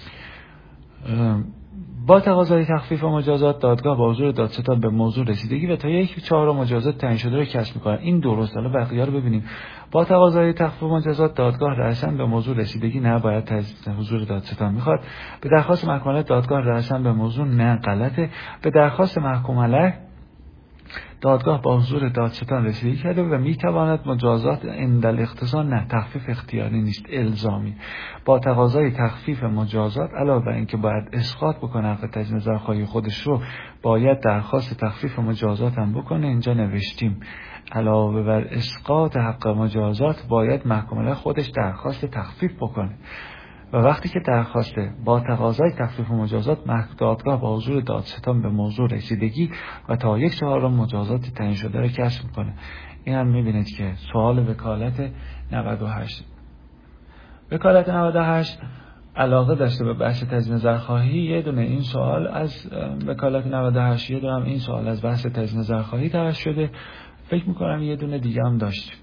Speaker 1: با تقاضای تخفیف مجازات دادگاه با حضور دادستان به موضوع رسیدگی و تا 1/4 مجازات تعیین شده را کسب می‌کند. این درست. حالا بقیه رو ببینیم. با تقاضای تخفیف مجازات دادگاه رسن به موضوع رسیدگی نه، باید حضور دادستان میخواد. به درخواست محکوم علیه دادگاه رسن به موضوع نه، غلطه. به درخواست محکوم علیه دادگاه با حضور دادستان رسیدگی کرده و میتواند مجازات عند الاختصاص نه، تخفیف اختیاری نیست، الزامی. با تقاضای تخفیف مجازات علاوه بر اینکه باید اسقاط بکنه حق تجدید نظرخواهی خودش رو، باید درخواست تخفیف مجازات هم بکنه. اینجا نوشتیم علاوه بر اسقاط حق مجازات باید محکوم علیه خودش درخواست تخفیف بکنه. و وقتی که درخواسته با تقاضای تخفیف مجازات دادگاه با حضور دادستان به موضوع رسیدگی و تا 1/4 مجازات تعیین شده را کسب میکنه. این هم میبینید که سوال وکالت 98. وکالت 98 علاقه داشته به بحث تجدید نظرخواهی. یه دونه این سوال از وکالت 98، یه دونه هم این سوال از بحث تجدید نظرخواهی طرح شده. فکر میکنم یه دونه دیگه هم داشت.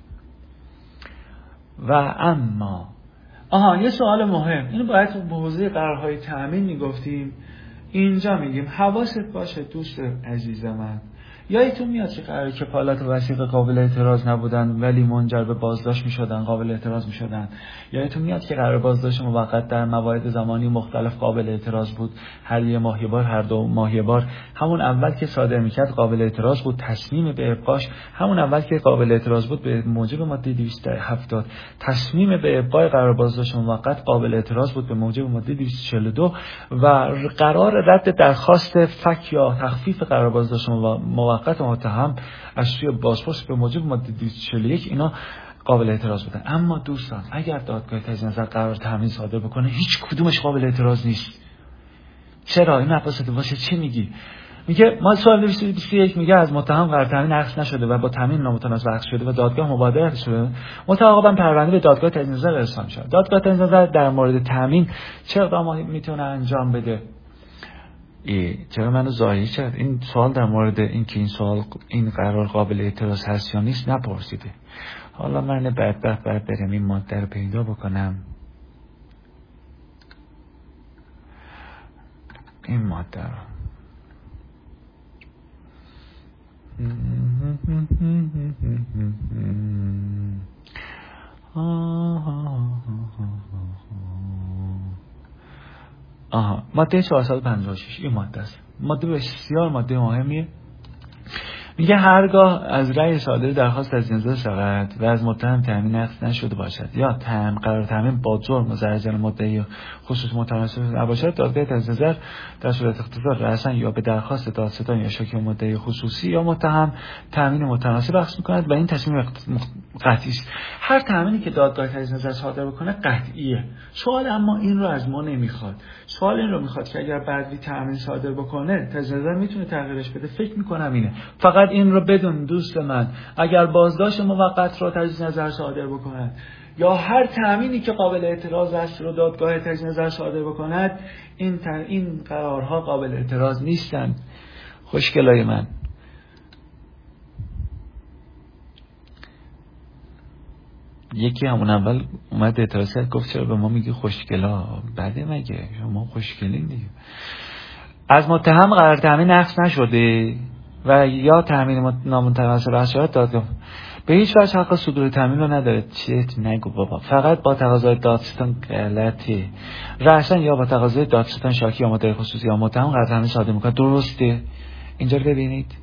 Speaker 1: و اما یه سوال مهم، اینو باید تو حوزه قرارهای تأمین میگفتیم، اینجا میگیم حواست باشه دوست عزیز من یادتون میاد که قرار کفالت وثیقه قابل اعتراض نبودن ولی منجر به بازداشت میشدن، قابل اعتراض میشدن. یادتون میاد که قرار بازداشت موقت در موارد زمانی مختلف قابل اعتراض بود، هر یه ماه یه بار، هر 2 ماه یه بار. همون اول که صادر میکرد قابل اعتراض بود، تصمیم به ابقاش همون اول که قابل اعتراض بود به موجب ماده 270. تصمیم به ابقای قرار بازداشت موقت قابل اعتراض بود به موجب ماده 242 و قرار رد درخواست فک یا تخفیف قرار بازداشت موقت متهم از سوی بازپرس به موجب ماده 241 اینا قابل اعتراض بودن. اما دوستان اگر دادگاه تجدید نظر قرار تامین صادر بکنه هیچ کدومش قابل اعتراض نیست. چرا؟ این عباس واسه چی میگی؟ میگه ما سوال 221 میگه از متهم قرار تامین اخذ نشده و با تامین نامتناسب اخذ شده و دادگاه مبادرت شده، متعاقبا پرونده به دادگاه تجدید نظر ارسال شد. دادگاه تجدید نظر در مورد تامین چه اقدامی میتونه انجام بده؟ چرا منو ظاهری کرد؟ این سوال در مورد اینکه این سوال این قرار قابل اعتراض هست یا نیست نپرسیده. حالا من بدبخت باید برم این ماده رو پیدا بکنم. این ماده رو ماده 456 این ماده است. ماده بسیار ماده مهمیه. میگه هرگاه از رأی صادر درخواست از نظر شود و از متهم تامین اخذ نشده باشد یا قرار تامین با جرم و زرجن مدعی خصوص متناسب نباشد، دادگاه تجدید نظر در صورت اقتضا رأسا یا به درخواست دادستان یا شاکی مدعی خصوصی یا متهم تامین متناسب اخذ می‌کند و این تصمیم قطعی است. هر تامینی که دادگاه تجدید نظر صادر بکنه قطعیه. سوال اما این رو از ما نمیخواد. سوال این رو میخواد که اگر بعدی تامین صادر بکنه تجدید نظر میتونه تغییرش بده. فکر میکنم اینه. فقط این رو بدون دوست من، اگر بازداشت موقت رو تجدید نظر صادر بکند یا هر تامینی که قابل اعتراض است رو دادگاه تجدید نظر صادر بکند، این قرارها قابل اعتراض نیستند. خوشگلای من، یکی همون اول اومد اعتراض کرد، گفت چرا به ما میگی خوشگلا؟ بده مگه؟ شما خوشگلین دیگه. از متهم قرار تامین اخذ نشده و یا تامین نامتناسب اخذ شده، دادگاه به هیچ وجه حق صدور تامین رو نداره. چیت نگو بابا، فقط با تقاضای دادستان غلطه. رأسا یا با تقاضای دادستان شاکی یا مدعی خصوصی یا متهم قرار تامین صادر میکنه. درسته؟ اینجا رو ببینید.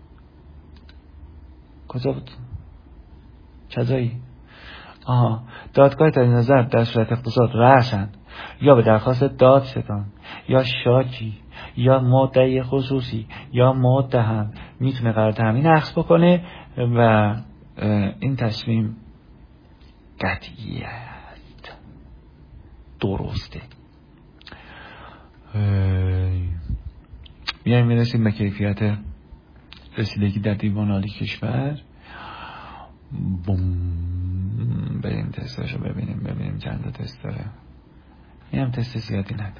Speaker 1: کجا بود؟ چجایی؟ دادگاه تجدید نظر در صورت اقتضا رأسا یا به درخواست دادستان یا شاکی یا مدعی خصوصی یا متهم میتونه قرار تامین اخذ بکنه و این تصمیم قطعی است. درسته. میایم میرسیم به کیفیت رسیدگی در دیوان عالی کشور. بریم تستاشو ببینیم چند تا تست داره. این هم تست زیادی نداره.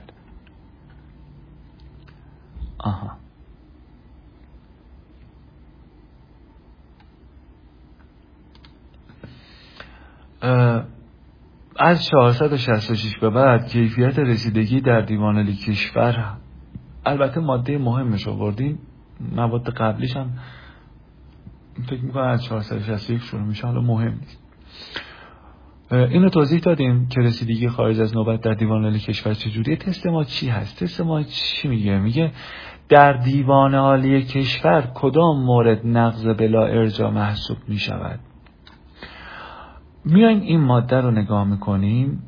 Speaker 1: از 466 به بعد کیفیت رسیدگی در دیوان عالی کشور، البته ماده مهمش آوردیم، مواد قبلیش هم فکر میکنم از 461 شروع میشه، حالا مهم نیست. اینو توضیح دادیم که رسیدگی خارج از نوبت در دیوان عالی کشور چجوریه. تست ما چی هست؟ تست ما چی میگه؟ میگه در دیوان عالی کشور کدام مورد نقض بلا ارجاع محسوب میشود. میایم این ماده رو نگاه میکنیم.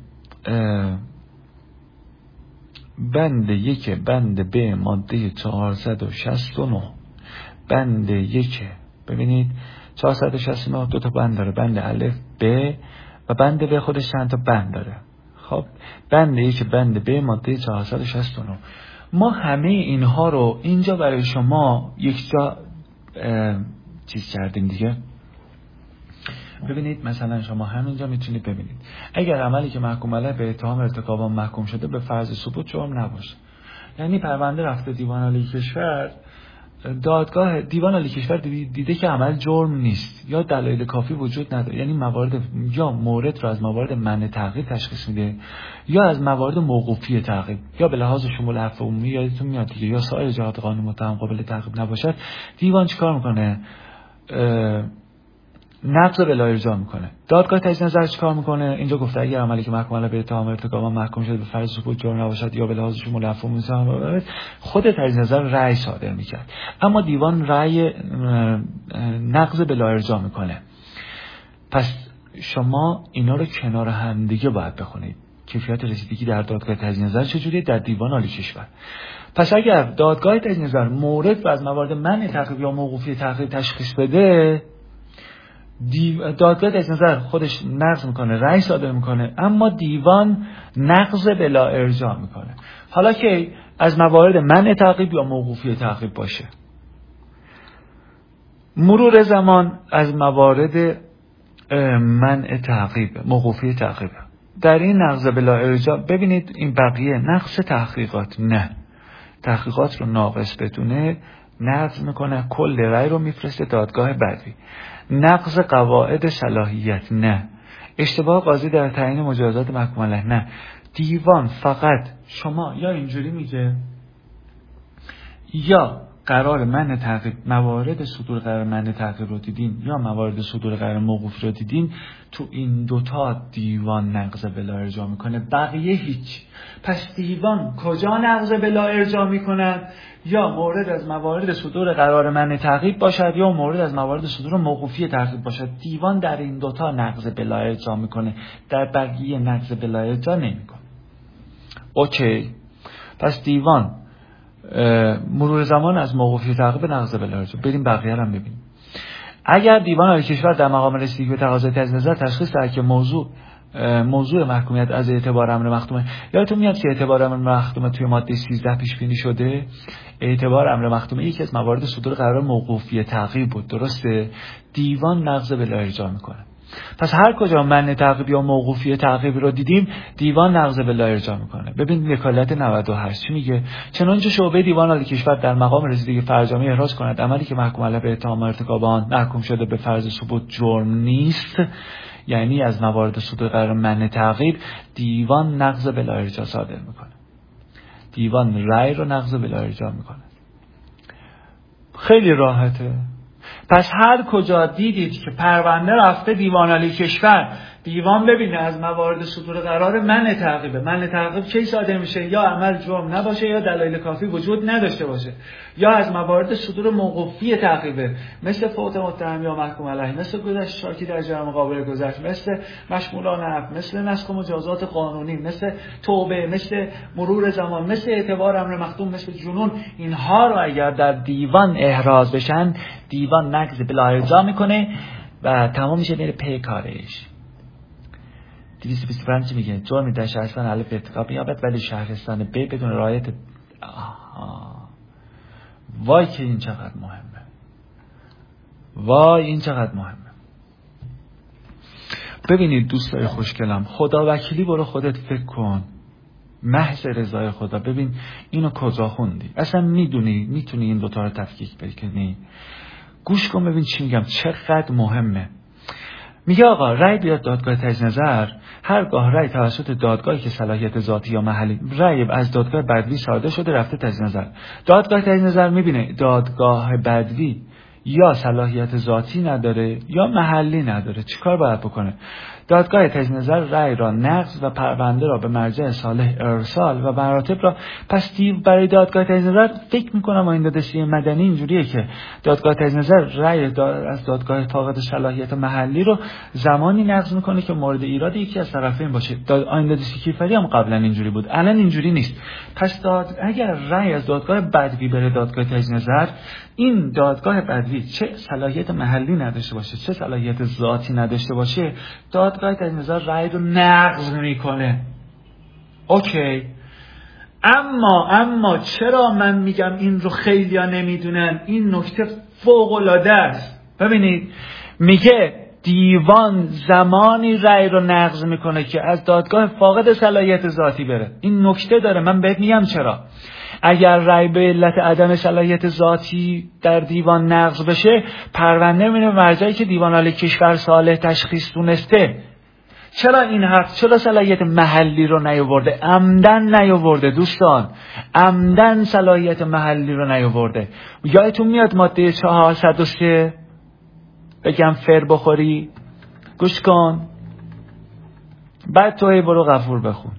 Speaker 1: بند 1 بند ب ماده 469 بند 1 ببینید 469 دو تا بند داره، بند الف ب و بند ب خودش چند تا بند داره. خب بند 1 بند ب ماده 469 ما همه اینها رو اینجا برای شما یک جا چیز کردیم دیگه. ببینید مثلا شما همینجا میتونید ببینید اگر عملی که محکوم علیه به اتهام ارتکاب آن محکوم شده به فرض ثبوت جرم نباشه، یعنی پرونده رفته دیوان عالی کشور، دادگاه دیوان عالی کشور دیده که عمل جرم نیست یا دلایل کافی وجود نداره، یعنی موارد یا مورد رو از موارد منع تعقیب تشخیص میده یا از موارد موقوفی تعقیب، یا به لحاظ شمول عفو عمومی یادتون میاد دیگه، یا سایر جهات قانون متهم قابل تعقیب نباشد، دیوان چیکار میکنه؟ نقض بلا ارجاع میکنه. دادگاه تجدید نظر چیکار میکنه؟ اینجا گفته اگر عملی که محکوم علیه به اتهام ارتکاب محکوم شده به فرض ثبوت جرم نباشد یا به لحاظ شمول عفو عمومی، خود تجدید نظر رأی صادر میکرد، اما دیوان رأی نقض بلا ارجاع میکنه. پس شما اینا رو کنار هم دیگه باید بخونید. کیفیت رسیدگی در دادگاه تجدید نظر چجوریه؟ در دیوان عالی کشور. پس اگر دادگاه تجدید نظر مورد و از موارد منع تعقیب یا موقوفی تعقیب تشخیص بده، دادگاه تجدید نظر خودش نقض میکنه، رأی صادر میکنه، اما دیوان نقض بلا ارجاع میکنه. حالا که از موارد منع تعقیب یا موقوفی تعقیب باشه. مرور زمان از موارد منع تعقیب، موقوفی تعقیب. در این نقض بلا ارجاع ببینید این بقیه نقص تحقیقات، نه، تحقیقات رو ناقص بدونه نقض میکنه، کل رأی رو میفرسته دادگاه بدوی. نقض قواعد صلاحیت، نه. اشتباه قاضی در تعیین مجازات محکوم علیه، نه. دیوان فقط شما یا اینجوری میگه یا قرار منع تعقیب، موارد صدور قرار منع تعقیب رو دیدین یا موارد صدور قرار موقوف رو دیدین، تو این دوتا دیوان نقض بلا ارجاع میکنه، بقیه هیچ. پس دیوان کجا نقض بلا ارجاع میکنن؟ یا مورد از موارد صدور قرار منع تعقیب باشد یا مورد از موارد صدور موقوفی تعقیب باشد. دیوان در این دوتا نقض بلا ارجاع میکنه، در بقیه نقض بلا ارجاع نمیکنه. اوکی. پس دیوان مرور زمان از موقوفی تعقیب نقض بلا ارجاع. بریم بقیه رو هم ببینیم. اگر دیوان عالی کشور در مقام رسیدگی به تقاضای تجدید نظر تشخیص دهد که موضوع محکومیت از اعتبار امر مختومه، یادتون میاد که اعتبار امر مختومه توی ماده 13 پیش بینی شده؟ اعتبار امر مختومه یکی از موارد صدور قرار موقوفی تعقیب بود، درسته؟ دیوان نقض بلا ارجاع میکنه. پس هر کجا منع تعقیب یا موقوفی تعقیب رو دیدیم، دیوان نقض بلا ارجاع میکنه. ببین وکالت 98 چی میگه؟ چنانچه شعبه دیوان عالی کشور در مقام رسیدگی فرجامی احراز کند عملی که محکوم علیه به اتهام ارتکاب آن محکوم شده به فرض ثبوت جرم نیست، یعنی از موارد صدور قرار منع تعقیب، دیوان نقض بلا ارجاع صادر میکنه. دیوان رأی رو نقض بلا ارجاع میکنه. خیلی راحته. پس هر کجا دیدید که پرونده رفته دیوان عالی کشور، دیوان ببینه از موارد صدور قرار منع تعقیبه. منع تعقیب کی صادر میشه؟ یا عمل جرم نباشه یا دلایل کافی وجود نداشته باشه، یا از موارد صدور موقوفی تعقیبه، مثل فوت متهم یا محکوم علیه، مثل گذشت شاکی در جرم قابل گذشت، مثل مشمولان عفو، مثل نسخ مجازات قانونی، مثل توبه، مثل مرور زمان، مثل اعتبار امر مختوم، مثل جنون. اینها رو اگر در دیوان احراز بشن، دیوان نقض بلا ارجاع میکنه و تمام میشه میره پی کارش. 225 میگه جرمی در شهرستان الف ارتکاب می‌یابد ولی شهرستان ب بدون رعایت. وای که این چقدر مهمه، وای این چقدر مهمه. ببینید دوستای خوشگلم، خدا وکیلی برو خودت فکر کن، محض رضای خدا. ببین اینو کجا خوندی؟ اصلا میتونی این دوتا رو تفکیک بکنی؟ گوش کن ببین چی میگم، چقدر مهمه. میگه آقا رأی بیاد دادگاه تجدید نظر، هرگاه رأی توسط دادگاهی که صلاحیت ذاتی یا محلی، رأی از دادگاه بدوی صادر شده رفته تجدید نظر، دادگاه تجدید نظر میبینه دادگاه بدوی یا صلاحیت ذاتی نداره یا محلی نداره، چیکار باید بکنه؟ دادگاه تجدید نظر رأی را نقض و پرونده را به مرجع صالح ارسال و مراتب را. پس برای دادگاه تجدید نظر فکر میکنم آیین دادرسی مدنی اینجوریه که دادگاه تجدید نظر رأی از دادگاه فاقد صلاحیت محلی رو زمانی نقض میکنه که مورد ایراد یکی از طرفین باشه. آیین دادرسی کیفری هم قبلا اینجوری بود، الان اینجوری نیست. پس اگر رأی از دادگاه بدوی بره دادگاه تجدید نظر، این دادگاه بدوی چه صلاحیت محلی نداشته باشه چه صلاحیت ذاتی نداشته باشه، دادگاه تجدید نظر رأی رو نقض میکنه. اوکی. اما چرا من میگم این رو خیلیا نمیدونن؟ این نکته فوق العاده است. ببینید میگه دیوان زمانی رأی رو نقض میکنه که از دادگاه فاقد صلاحیت ذاتی بره. این نکته داره، من بهت میگم چرا. اگر رأی به علت عدم صلاحیت ذاتی در دیوان نقض بشه، پرونده میره مرجعی که دیوان عالی کشور صالح تشخیص دونسته. چرا این حرف؟ چرا صلاحیت محلی رو نیاورده؟ عمدن نیاورده دوستان، عمدن صلاحیت محلی رو نیاورده. یادتون میاد ماده 403 بگم فر بخوری؟ گوش کن، بعد توی برو غفور بخون.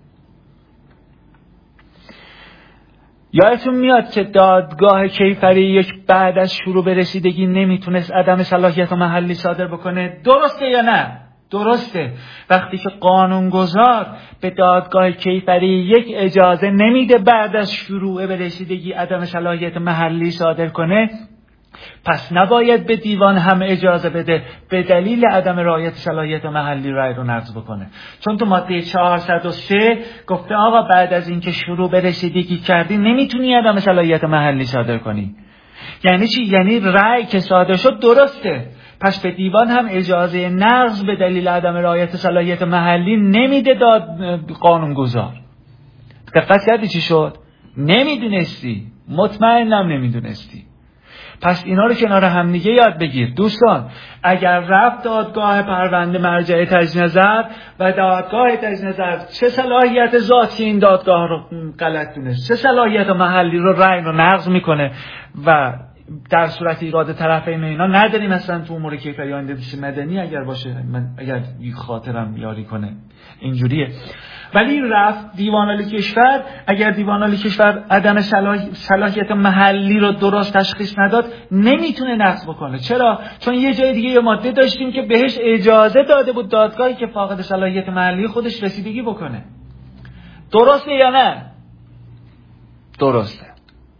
Speaker 1: یادتون میاد که دادگاه کیفری یک بعد از شروع به رسیدگی نمیتونست عدم صلاحیت محلی صادر بکنه؟ درسته یا نه؟ درسته. وقتی که قانونگذار به دادگاه کیفری یک اجازه نمیده بعد از شروع به رسیدگی عدم صلاحیت محلی صادر کنه، پس نباید به دیوان هم اجازه بده به دلیل عدم رعایت صلاحیت محلی رأی رو نقض بکنه. چون تو ماده 403 گفته آقا بعد از اینکه شروع به رسیدگی کردی نمیتونی عدم صلاحیت محلی صادر کنی. یعنی چی؟ یعنی رأی که صادر شد درسته، پس به دیوان هم اجازه نقض به دلیل عدم رعایت صلاحیت محلی نمیده قانونگذار. دقت کردی چی شد؟ نمیدونستی، مطمئنم نمیدونستی. پس اینا رو کنار هم دیگه یاد بگیر دوستان. اگر رفت دادگاه پرونده مرجع تجدید نظر و دادگاه تجدید نظر چه صلاحیت ذاتی این دادگاه رو غلط دونست، چه صلاحیت محلی رو رأی رو نقض میکنه و در صورت ایراد طرفین اینا نداریم اصلا تو امور کیفری آینده بشه مدنی اگر باشه، من اگر خاطرم یاری کنه اینجوریه. ولی رفت دیوان عالی کشور، اگر دیوان عالی کشور عدم صلاحیت محلی رو درست تشخیص نداد نمیتونه نقض بکنه. چرا؟ چون یه جای دیگه یه ماده داشتیم که بهش اجازه داده بود دادگاهی که فاقد صلاحیت محلی خودش رسیدگی بکنه. درسته یا نه؟ درسته.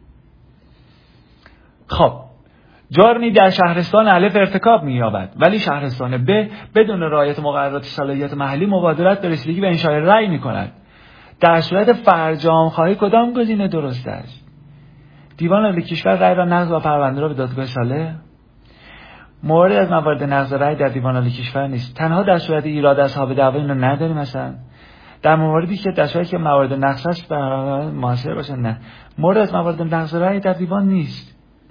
Speaker 1: خب جرمی در شهرستان الف ارتکاب می‌یابد ولی شهرستان ب بدون رعایت مقررات صلاحیت محلی مبادرت به رسیدگی به انشاء رأی می‌کند. در صورت فرجام خواهی کدام گزینه درست است؟ دیوان عالی کشور رأی را نقض و پرونده را به دادگاه صالح. مورد از موارد نقض رأی در دیوان عالی کشور نیست، تنها در صورت ایراد اصحاب دعوا اینو نداریم. مثلا در مواردی که در صورتی که موارد نقض است برای موثر باشه، نه مورد از موارد نقض رأی در دیوان نیست.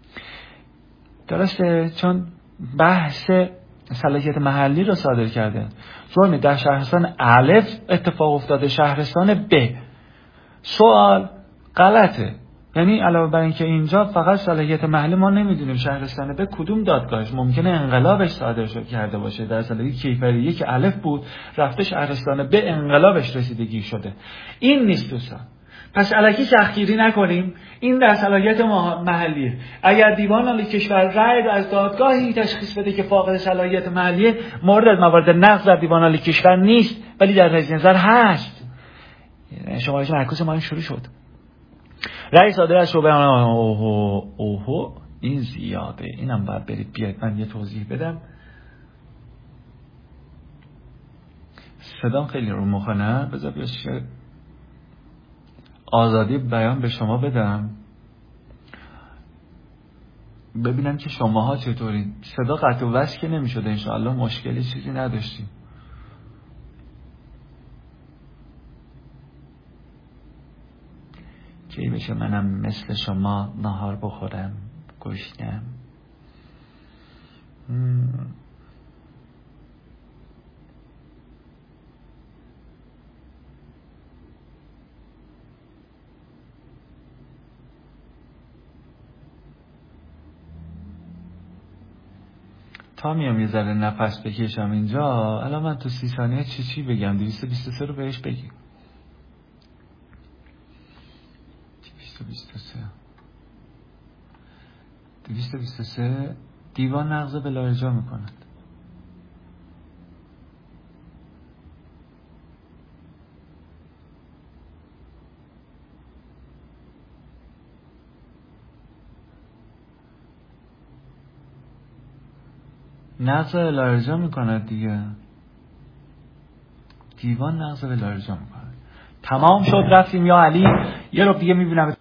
Speaker 1: درسته؟ چون بحث صلاحیت محلی رو صادر کرده. جرمی در شهرستان الف اتفاق افتاده، شهرستان ب. سوال غلطه. یعنی علاوه بر اینکه اینجا فقط صلاحیت محلی ما نمیدونیم شهرستان ب کدوم دادگاهش ممکنه انقلابش صادر کرده باشه. در صلاحیت کیفری که الف بود رفته شهرستان ب انقلابش رسیدگی شده. این نیست دوستان. پس الکی سختگیری نکنیم، این در صلاحیت محلیه. اگر دیوان عالی کشور رأی رو از دادگاهی تشخیص بده که فاقد صلاحیت محلیه، مورد از موارد نقض در دیوان عالی کشور نیست ولی در تجدید نظر هست. شمارش معکوس ما این شروع شد. رأی صادر از شعبه اوهو این زیاده، اینم باید برید بیاید من یه توضیح بدم. صدام خیلی رو مخه نه؟ بذار بیاش آزادی بیان به شما بدم ببینم که شماها چطورین. صدا قطع و وصل که نمی‌شده انشاءالله، مشکلی چیزی نداشتیم. کی بشه منم مثل شما نهار بخورم گشنم. تا میام یه ذره نفس بکشم اینجا. الان من تو 30 ثانیه چی بگم؟ 223 رو بهش بگیم. 223 دیوان نقض بلا ارجاع میکند. نقض بلا ارجاع میکند دیگه. دیوان نقض بلا ارجاع میکند. تمام شد، رفتیم یا علی. یه رو دیگه میبینم